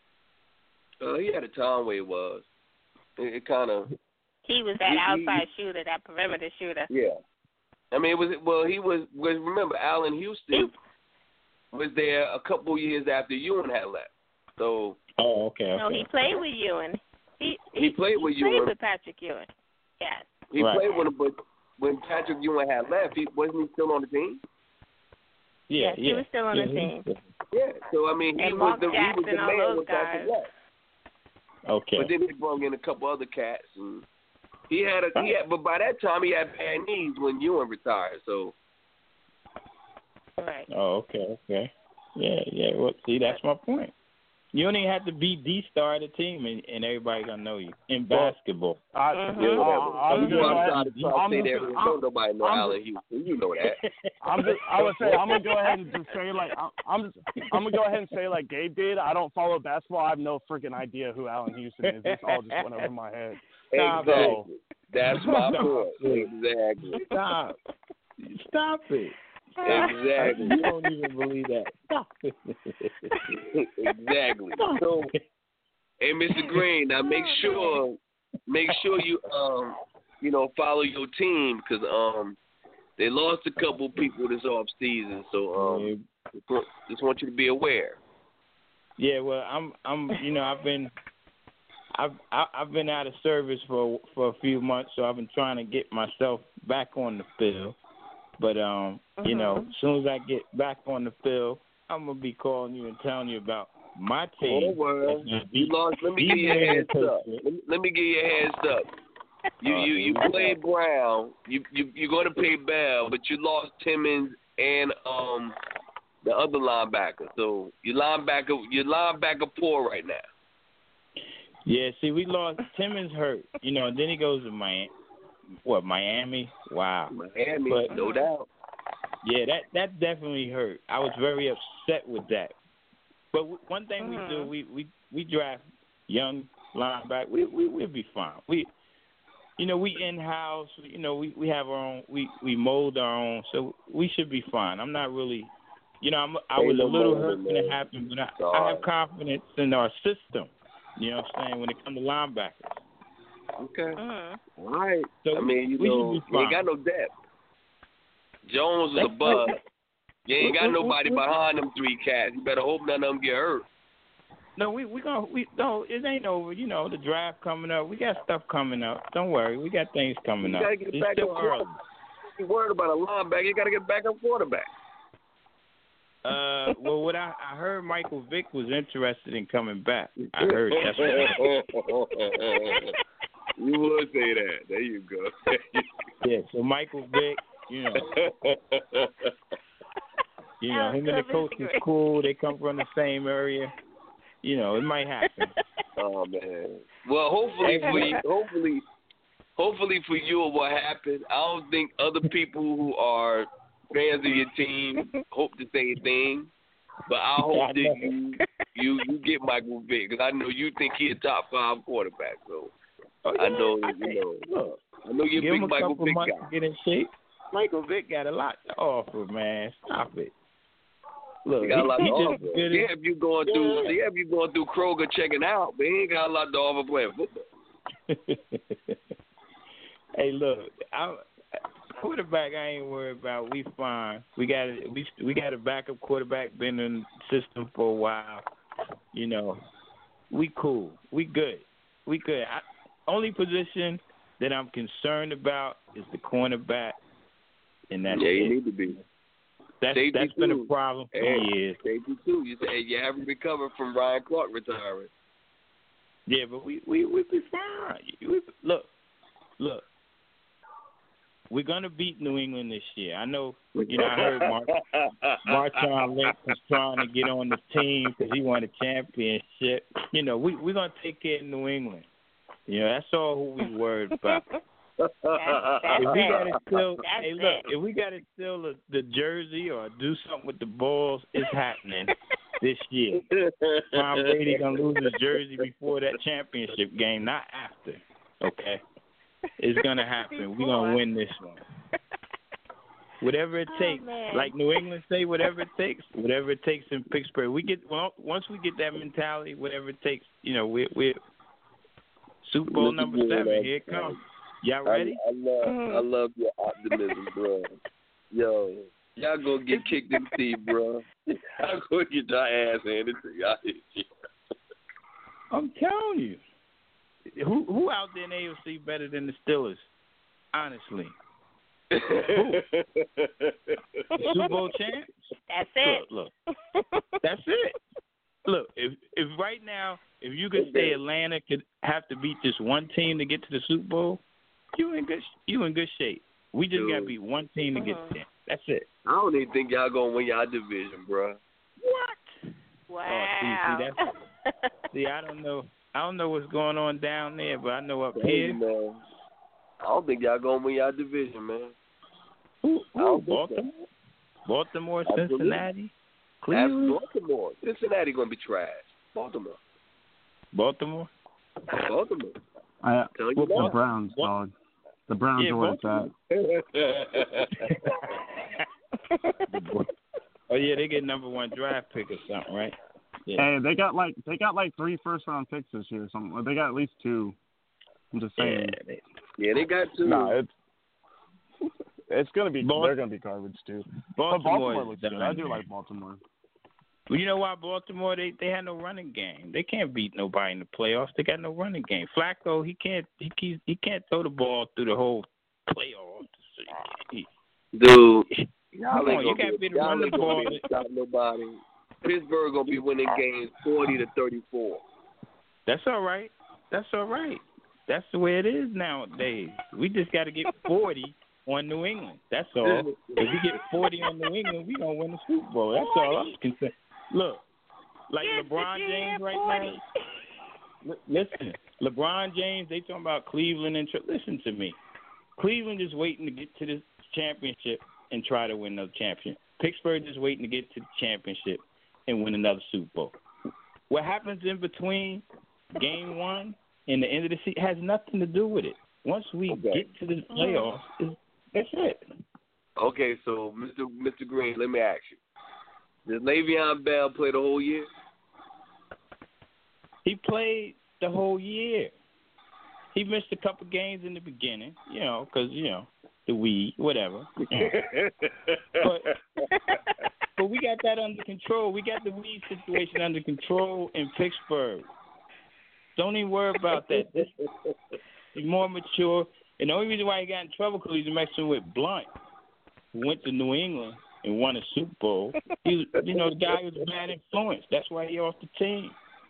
uh, he had a time where it was. It, it kind of, He was that He- he- outside shooter, that perimeter shooter. yeah. I mean, it was well. He was. Was remember, Allen Houston was there a couple years after Ewan had left. So Oh, okay. okay. No, he played with Ewan. He He played with he played Ewing. with Patrick Ewing. Yes. he Right. played with him, but when Patrick Ewing had left, he wasn't he still on the team? Yeah, Yes, yeah. he was still on yeah, the team. Yeah. So I mean, he And was Mark the he was the Jackson, all man those when Patrick guys. left. Okay. But then they brought in a couple other cats, and he had a he had. But by that time, he had bad knees when Ewan retired. So Right. Oh, okay, okay. Yeah, yeah. Well, see, that's my point. You don't even have to be the star of the team, and, and everybody gonna know you in Well, basketball. I, Mhm. yeah, I, whatever. I'm Some just people gonna go ahead. outside of trying I'm to say just that gonna- don't nobody know I'm Allen Houston. You know that. I'm just, I would say I'm gonna go ahead and just say like I'm, I'm just, I'm gonna go ahead and say like Gabe did. I don't follow basketball. I have no freaking idea who Allen Houston is. This all just went over my head. Stop Exactly. That's my Stop point. it. Exactly. Stop. Stop it. Exactly. You don't even believe that. Stop it. Exactly. So, hey, Mister Green, now make sure, make sure you um, you know, follow your team because um, they lost a couple people this off season. So um, just want- just want you to be aware. Yeah, well, I'm, I'm, you know, I've been, I've, I- I've been out of service for for a few months, so I've been trying to get myself back on the field. But um, you know, Mhm. as soon as I get back on the field, I'm gonna be calling you and telling you about my Oh team. well, That's gonna you beat- lost. Let me beat give you a Brandon heads up. Patrick. Let me, let me give you a heads up. You Uh, you you here we played go. Brown. You you you're going to pay Bell, but you lost Timmons and um the other linebacker. So your linebacker your linebacker poor right now. Yeah, see, we lost. Timmons hurt, you know, and then he goes to Miami. What, Miami? Wow. Miami, But- no doubt. Yeah, that that definitely hurt. I was very upset with that. But w- one thing Mhm. we do, we, we we draft young linebacker. We we we'll be fine. We you know, we in house. You know, we, we have our own. We we mold our own, so we should be fine. I'm not really, you know, I'm, I was a little hurt when it happened, but I, I have confidence in our system. You know what I'm saying? When it comes to linebackers. Okay. Uh-huh. All right. So I mean, you we know, should be you ain't fine. got no depth. Jones was a bug. You ain't got nobody behind them three cats. You better hope none of them get hurt. No, we we gonna we no, it ain't over. You know, the draft coming up. We got stuff coming up. Don't worry, we got things coming You up. gotta get It's back still up. early. You worried about a linebacker? You gotta get back up quarterback. Uh, well, what I, I heard, Michael Vick was interested in coming back. I heard that's what You would say that. There you go. yeah. So Michael Vick, you know, you know, him and the coach is cool. They come from the same area. You know, it might happen. Oh man. Well, hopefully for you, hopefully, hopefully for you, it will happen. I don't think other people who are fans of your team hope the same thing, but I hope that you you you get Michael Vick because I know you think he's a top five quarterback. So Oh, yeah. I know I you think, know. Look, I know you're a give big him a Michael couple Vick months guy. to get in shape. Michael Vick got a lot to offer, man. Stop it. Look, He got a lot he, to he offer. just good Yeah, as- if you going through, Yeah. yeah, if you going through Kroger checking out, but he ain't got a lot to offer playing football. Hey, look, I, quarterback I ain't worried about. We fine. We got a, we we got a backup quarterback been in the system for a while. You know, we cool. We good. We good. I, only position that I'm concerned about is the cornerback, and that's yeah, you it. need to be. That's Safety that's been too. a problem for Hey, years. Safety too. You say you haven't recovered from Ryan Clark retiring. Yeah, but we we we be fine. We, look, look. We're gonna beat New England this year. I know. You know, I heard Mark Marshawn Lynch was trying to get on the team because he won a championship. You know, we we're gonna take care of New England. You know, that's all who we worried about. That's, that's If we it. gotta steal, That's hey, look, it. if we gotta steal the, the jersey or do something with the balls, it's happening this year. Tom Brady gonna lose his jersey before that championship game, not after. Okay, it's gonna happen. We're gonna win this one. Whatever it Oh, takes, man. like New England say, whatever it takes, whatever it takes in Pittsburgh. We get well, once we get that mentality, whatever it takes. You know, we we Super Bowl Listen number to seven. that. Here it comes. Y'all ready? I, I love, I love your optimism, bro. Yo, y'all gonna get kicked in the teeth, bro. Y'all gonna get your ass handed to y'all. I'm telling you. Who who out there in the A F C better than the Steelers? Honestly. The Super Bowl champs? That's it. Look, look. That's it. Look, if if right now, if you could say Atlanta could have to beat just one team to get to the Super Bowl, you in good you in good shape. We just Dude. gotta beat one team to get Uh-huh. there. That's it. I don't even think y'all gonna win y'all division, bro. What? Wow. Oh, see, see, that's, see, I don't know. I don't know what's going on down there, but I know up Hey, here. man. I don't think y'all gonna win y'all division, man. Who, I who, don't think so. Baltimore? Baltimore, Absolutely. Cincinnati, That's Cleveland, Baltimore. Cincinnati gonna be trash. Baltimore. Baltimore. Baltimore. I, Tell you the that. Browns, dog. The Browns Yeah, are where it's at. Oh yeah, they get number one draft pick or something, right? Yeah. Hey, they got like they got like three first round picks this year or something. Or they got at least two. I'm just saying. Yeah, they, Yeah, they got two. No, it's it's gonna be Bal- they're gonna be garbage too. Baltimore, but Baltimore is looks good. done, I do man. like Baltimore. Well, you know why Baltimore? They they had no running game. They can't beat nobody in the playoffs. They got no running game. Flacco, he can't he he, he can't throw the ball through the whole playoffs. He, Dude, y'all Come on, ain't you gonna can't be, be the y'all run the ain't gonna ball. be able to stop nobody. Pittsburgh gonna be winning games forty to thirty-four. That's all right. That's all right. That's the way it is nowadays. We just got to get forty on New England. That's all. If we get forty on New England, we gonna win the Super Bowl. That's all I'm concerned. Look, like Get the LeBron James damn right forty. now. Li- Listen, LeBron James. They talking about Cleveland and tr- listen to me. Cleveland is waiting to get to the championship and try to win another championship. Pittsburgh is waiting to get to the championship and win another Super Bowl. What happens in between game one and the end of the season has nothing to do with it. Once we Okay. get to the playoffs, it's, that's it. Okay, so Mister Mister Green, let me ask you: does Le'Veon Bell play the whole year? He played the whole year. He missed a couple games in the beginning, you know, because, you know, the weed, whatever. You know. but, but we got that under control. We got the weed situation under control in Pittsburgh. Don't even worry about that. This, he's more mature. And the only reason why he got in trouble because he's messing with Blunt, who went to New England and won a Super Bowl. He was, you know, the guy was a bad influence. That's why he off the team.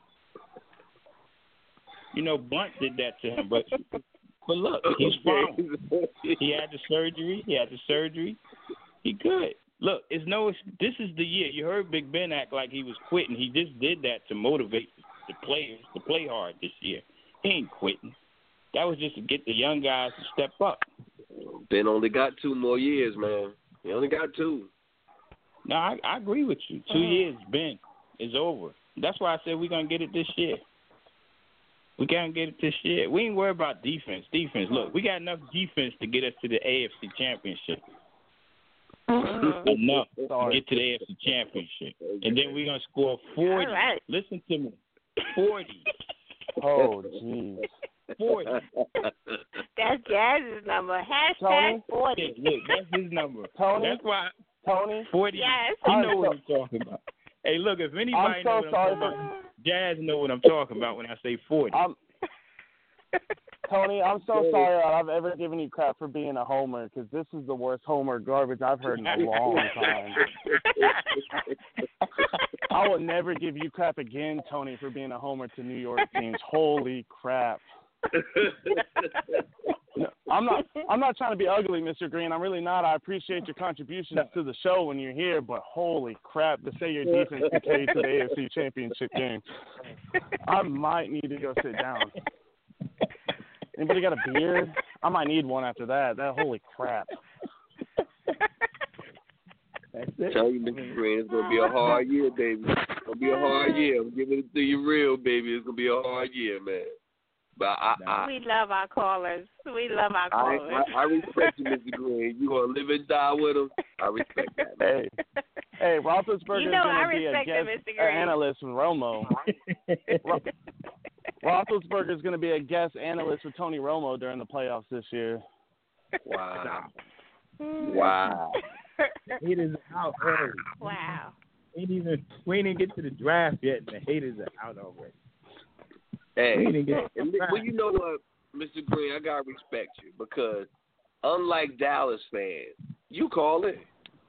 You know, Blunt did that to him, but but look, he's fine. He had the surgery. He had the surgery. He good. Look, it's no. This is the year. You heard Big Ben act like he was quitting. He just did that to motivate the players to play hard this year. He ain't quitting. That was just to get the young guys to step up. Ben only got two more years, man. He only got two. No, I, I agree with you. Two years, Ben, is over. That's why I said we're gonna get it this year. We can't get it this year. We ain't worried about defense. Defense. Look, we got enough defense to get us to the A F C Championship. Mm-hmm. Enough to get to the A F C Championship. And then we're going to score forty. Right. Listen to me. forty. Oh, jeez. forty. That's Jazz's number. Hashtag Tony? forty. Yeah, look, that's his number. Tony? That's why. Tony? forty. Yes. He I'm know so, what I'm talking about. Hey, look, if anybody I'm so knows what sorry I'm talking about, Jazz know what I'm talking about when I say forty. I'm, Tony, I'm so sorry that I've ever given you crap for being a homer because this is the worst homer garbage I've heard in a long time. I will never give you crap again, Tony, for being a homer to New York teams. Holy crap. No, I'm not I'm not trying to be ugly, Mister Green. I'm really not. I appreciate your contributions to the show when you're here, but holy crap, to say your defense can carry you to the A F C Championship game. I might need to go sit down. Anybody got a beard? I might need one after that. That holy crap. That's it. Tell you, Mister Green, it's gonna be a hard year, baby. It's gonna be a hard year. I'm giving it to you real, baby. It's gonna be a hard year, man. But I, I, we love our callers. We love our I, callers. I, I respect you, Mister Green. You gonna live and die with them. I respect that, man. Hey, hey, Roethlisberger You know is I going to be a respect it, guest Mister Green. analyst with Romo. Ro- Roethlisberger is going to be a guest analyst with Tony Romo during the playoffs this year. Wow. Wow. Haters are out early. Wow. We ain't even we ain't even get to the draft yet, and the haters are out already. Hey, We didn't get and, well, you know what, Mister Green, I gotta respect you because unlike Dallas fans, you call it.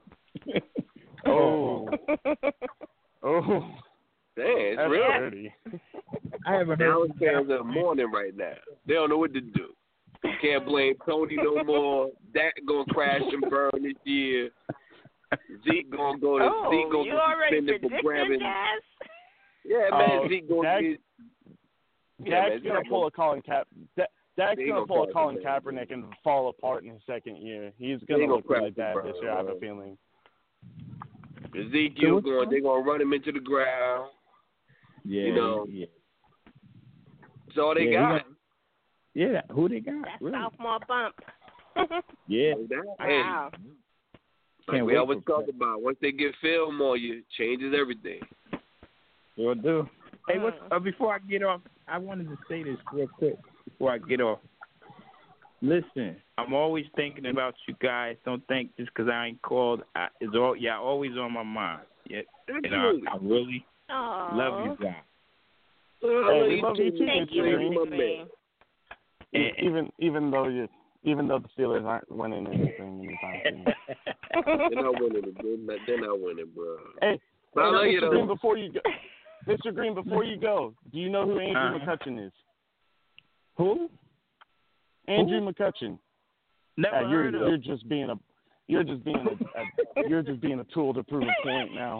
Oh. Oh. Damn, it's That's real. dirty. I haven't heard Dallas from fans Dallas are mourning right now. They don't know what to do. Can't blame Tony no more. Dak gonna crash and burn this year. Zeke gonna go to Oh, Zeke gonna you go already suspended for predicted grabbing. Jazz? Yeah, man, Oh, Zeke gonna Dak- get. Yeah, Dak's man, gonna Zeke pull a Colin Cap. Da- Dak's He gonna gonna pull a crash Colin the burn. Kaepernick and fall apart in his second year. He's He gonna gonna look really crash the bad burn, this year. I have a man. feeling. Ezekiel going, they're gonna run him into the ground. Yeah, You know. yeah, That's all they Yeah, he got. yeah. Who they got? That really? sophomore bump. Yeah. Hey, Wow. like Can't we wait always for talk about, once they get film on you, changes everything. Sure do. Hey, what's, Mm. uh, before I get off, I wanted to say this real quick before I get off. Listen, I'm always thinking about you guys. Don't think just because I ain't called, I, it's all yeah, always on my mind. Yeah, and I, I really Aww. love you guys. Hey, we love you too, Thank you, Mister Mister Green. Green. And, Even even though you even though the Steelers aren't winning anything anytime soon. They're not winning it. They're not, they're not winning, bro. Hey, But I hey, love you, Mister Green, though. before you go, Mister Green, before you go, do you know who Andrew Uh-huh. McCutcheon is? who? Andrew McCutcheon. Never Uh, you're heard of. you're just being a you're just being a, a you're just being a tool to prove a point now.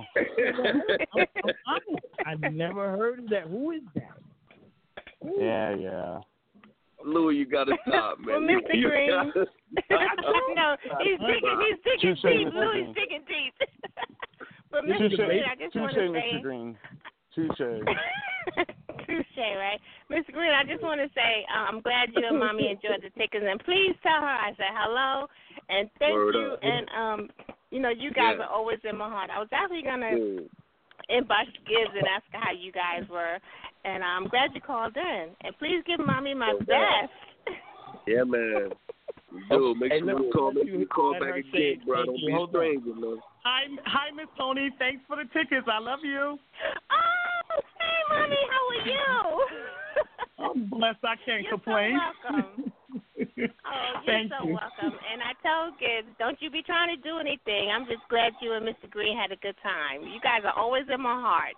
I've never heard of that. Who is that? Yeah, yeah. Louis, you gotta stop, man. Well, Mister You Green. gotta stop. no, he's digging, he's digging Touche, deep. Mister Louis Green. digging deep. But Touche, Mister Green, I just touche, want to Mister say, Green. Touche. touche. touche, right? Miss Green, I just want to say uh, I'm glad you and Mommy enjoyed the tickets, and please tell her I said hello and thank Word you. up. And um, you know, you guys Yeah. are always in my heart. I was actually gonna Mm. inbox Gibbs and ask her how you guys were, and I'm glad you called in. And please give Mommy my Okay. best. Yeah, man. Dude, make Hey, sure let- you call, let make you- sure you call let back her again, say bro. thank Don't you. be a Hold on. stranger, man. Hi, hi, Miss Tony. Thanks for the tickets. I love you. Oh, hey, Mommy, how are you? I'm blessed. I can't You're complain. so welcome. Oh, you're Thank so you. welcome. And I told Gibbs, don't you be trying to do anything. I'm just glad you and Mister Green had a good time. You guys are always in my heart.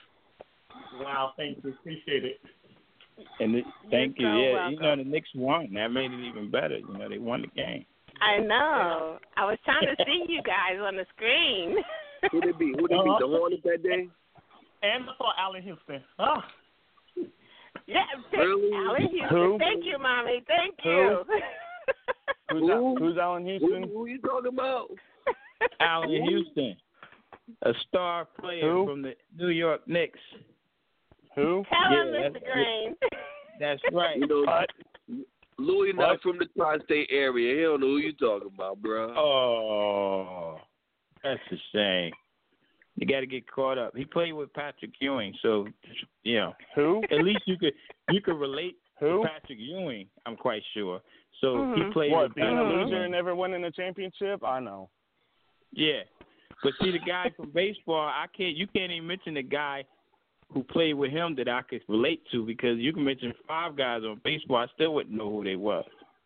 Wow, thank you. Appreciate it. And it, thank you. so Yeah, you know welcome. the Knicks won. That made it even better. You know they won the game. I know. I was trying to see you guys on the screen. Who they beat? Who they beat? The Hornets that day? And I saw Allen Houston. Oh, Yeah, thank Really? Allen Houston. Who? Thank you, Mommy. Thank Who? you. Who's, Who? Al- who's Allen Who, Houston? who you talking about? Allen Houston, a star player Who? from the New York Knicks. Who? Tell him, Yeah, Mister that's- Green. That's right. You know, What? Louis not What? from the tri-state area. He don't know who you talking about, bro. Oh, that's a shame. You got to get caught up. He played with Patrick Ewing, so you know Who? at least you could you could relate Who? to Patrick Ewing. I'm quite sure. So Mhm. he played What, with being a Patrick loser Ewing. and never winning a championship? I know. Yeah, but see the guy from baseball, I can't. You can't even mention the guy who played with him that I could relate to because you can mention five guys on baseball, I still wouldn't know who they was.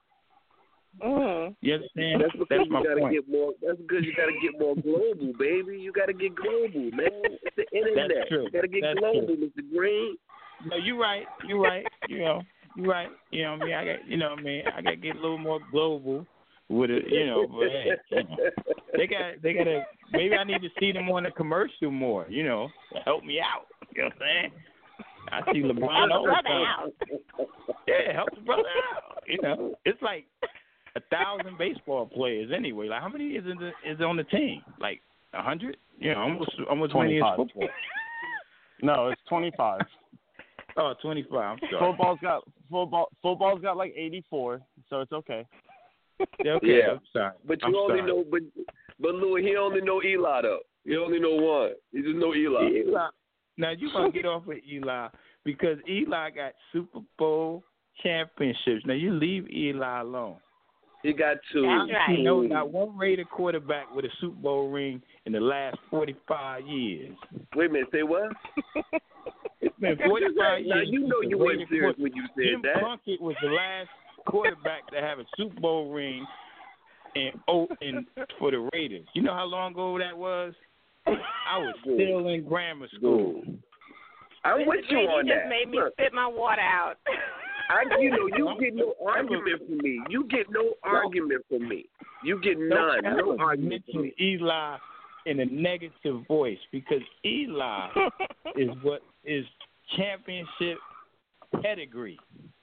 Mm. You understand? That's because That's you my gotta point. get more. That's because you gotta get more global, baby. You gotta get global, man. It's the internet. That's true. You gotta get That's global, true. Mister Green. No, you're right. You're right. You know, you're right. You know what I mean? I got, you know what I mean? I got to get a little more global with it, you know, but hey, you know, they got, they got to, maybe I need to see them on the commercial more, you know, to help me out. You know what I'm saying? I see LeBron all the Brother time. out. Yeah, help the brother out. You know, it's like a thousand baseball players anyway. Like, how many is in the, is on the team? Like a hundred? You know, almost almost many as twenty-five. football. No, it's twenty-five. Oh, twenty-five. I'm sorry. Football's got football. Football's got like eighty-four, so it's okay. Yeah, okay. Yeah. I'm sorry. But you I'm only sorry. know, but but Louis, he only know Eli though. He only know one. He just know Eli. Eli. Now you gonna get off with Eli because Eli got Super Bowl championships. Now you leave Eli alone. He got two. That's right. You know, not one Raider quarterback with a Super Bowl ring in the last forty-five years. Wait a minute, say what? It's been forty-five Now years. you know since you the weren't Raider serious quarter- when you said Jim that. Plunkett was the last quarterback to have a Super Bowl ring and oh, and for the Raiders. You know how long ago that was? I was still in grammar school. I'm with you Green, on you that. just made me Look, spit my water out. I, you know, you get no argument from me. You get no argument from me. You get none. Don't No ever argument from mention me. Eli in a negative voice because Eli is what is championship pedigree.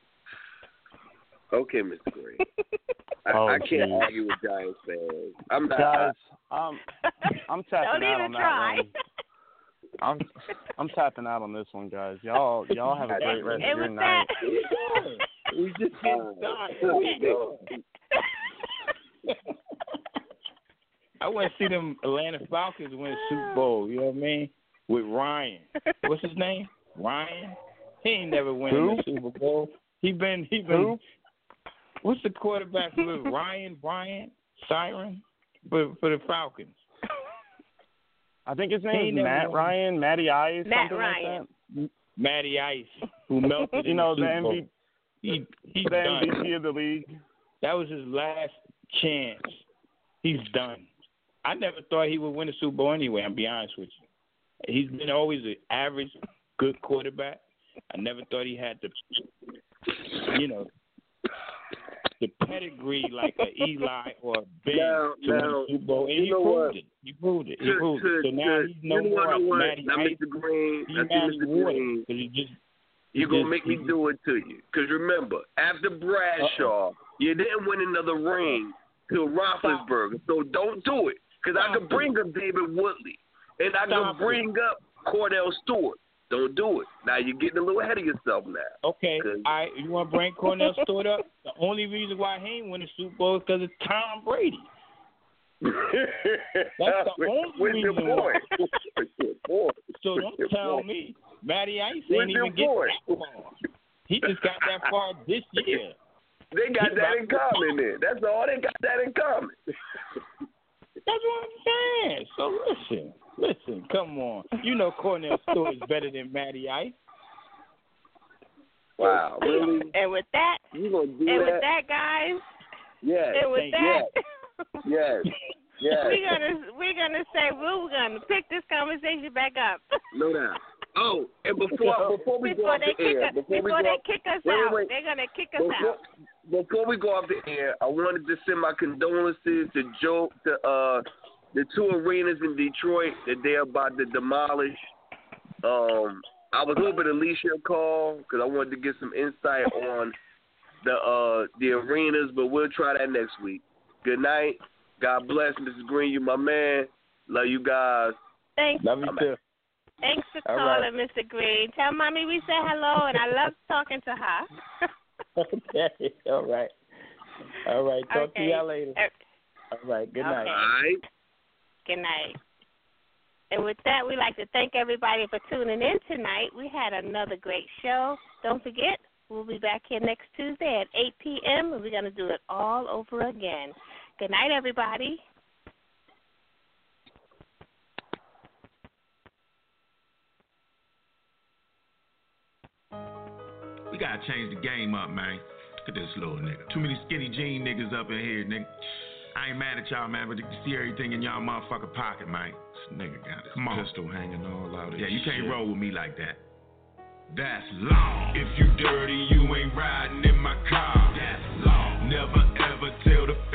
Okay, Mister Green. I, Oh, I can't geez. argue with Giants fans. I'm not. Guys, um, I'm tapping Don't out even on that try. one. I'm I'm tapping out on this one, guys. Y'all y'all have a great rest It of your was night. that. We just getting started. I want to see them Atlanta Falcons win a Super Bowl. You know what I mean? With Ryan. What's his name? Ryan. He ain't never winning a Super Bowl. He been he been. Who? What's the quarterback with Ryan Bryant Siren for for the Falcons? I think his He name's never Matt won. Ryan, Matty Ice, Matt something Ryan. like that. Matty Ice, who melted You in know the the Super M Bowl. V P, He he's the done. M V P of the league. That was his last chance. He's done. I never thought he would win a Super Bowl anyway. I'll be honest with you. He's been always an average, good quarterback. I never thought he had the, you know, the pedigree like a Eli or a Ben Now- to win now, a Super Bowl, and you he know proved what? it. He proved it. He To- proved to- it. So now to- he's no you more know what? Matty Now, Ice. Mister Green, He's now, see, Matty Mister Water Green, because he just you're he going to just- make me he- do it to you. Because remember, after Bradshaw, you didn't win another ring till Roethlisberger. So don't do it. Because I could bring up David Woodley. And I Stop could bring up Cordell Stewart. Don't do it. Now you're getting a little ahead of yourself now. Okay, all right. You want to bring Cornell Stewart up? The only reason why he ain't win the Super Bowl is because it's Tom Brady. That's the only Where's reason your boy? why. So don't tell me Matty Ice ain't even getting that far. He just got that far this year. They got that in common then. That's all. They got that in common. That's what I'm saying. So listen, listen, come on. You know Cornell Stewart is better than Matty Ice. Wow, really? And with that, you gonna do and that? with that, guys, yes, and with that, yes, yes. we're gonna we're gonna say we're gonna pick this conversation back up. No doubt. Oh, and before before we before go off they the kick air, us, before, before we go they off, kick us wait, out, wait, they're gonna kick us before, out. Before we go off the air, I wanted to send my condolences to Joe, to uh, the two arenas in Detroit that they're about to demolish. Um, I was hoping Alicia would call because I wanted to get some insight on the uh, the arenas, but we'll try that next week. Good night. God bless, Missus Green. You my man. Love you guys. Thanks. Love you too. Thanks for All calling, right. Mister Green. Tell Mommy we say hello, and I love talking to her. Okay, all right. All right, talk okay. to y'all later. Uh, All right, good okay. night. All right. Good night. And with that, we'd like to thank everybody for tuning in tonight. We had another great show. Don't forget, we'll be back here next Tuesday at eight p.m., and we're going to do it all over again. Good night, everybody. We gotta change the game up, man. Look at this little nigga. Too many skinny jean niggas up in here, nigga. I ain't mad at y'all, man, but you can see everything in y'all motherfucking pocket, man. This nigga got his Come pistol on. Hanging all out of Yeah, you can't shit. Roll with me like that. That's law. If you dirty, you ain't riding in my car. That's law. Never ever tell the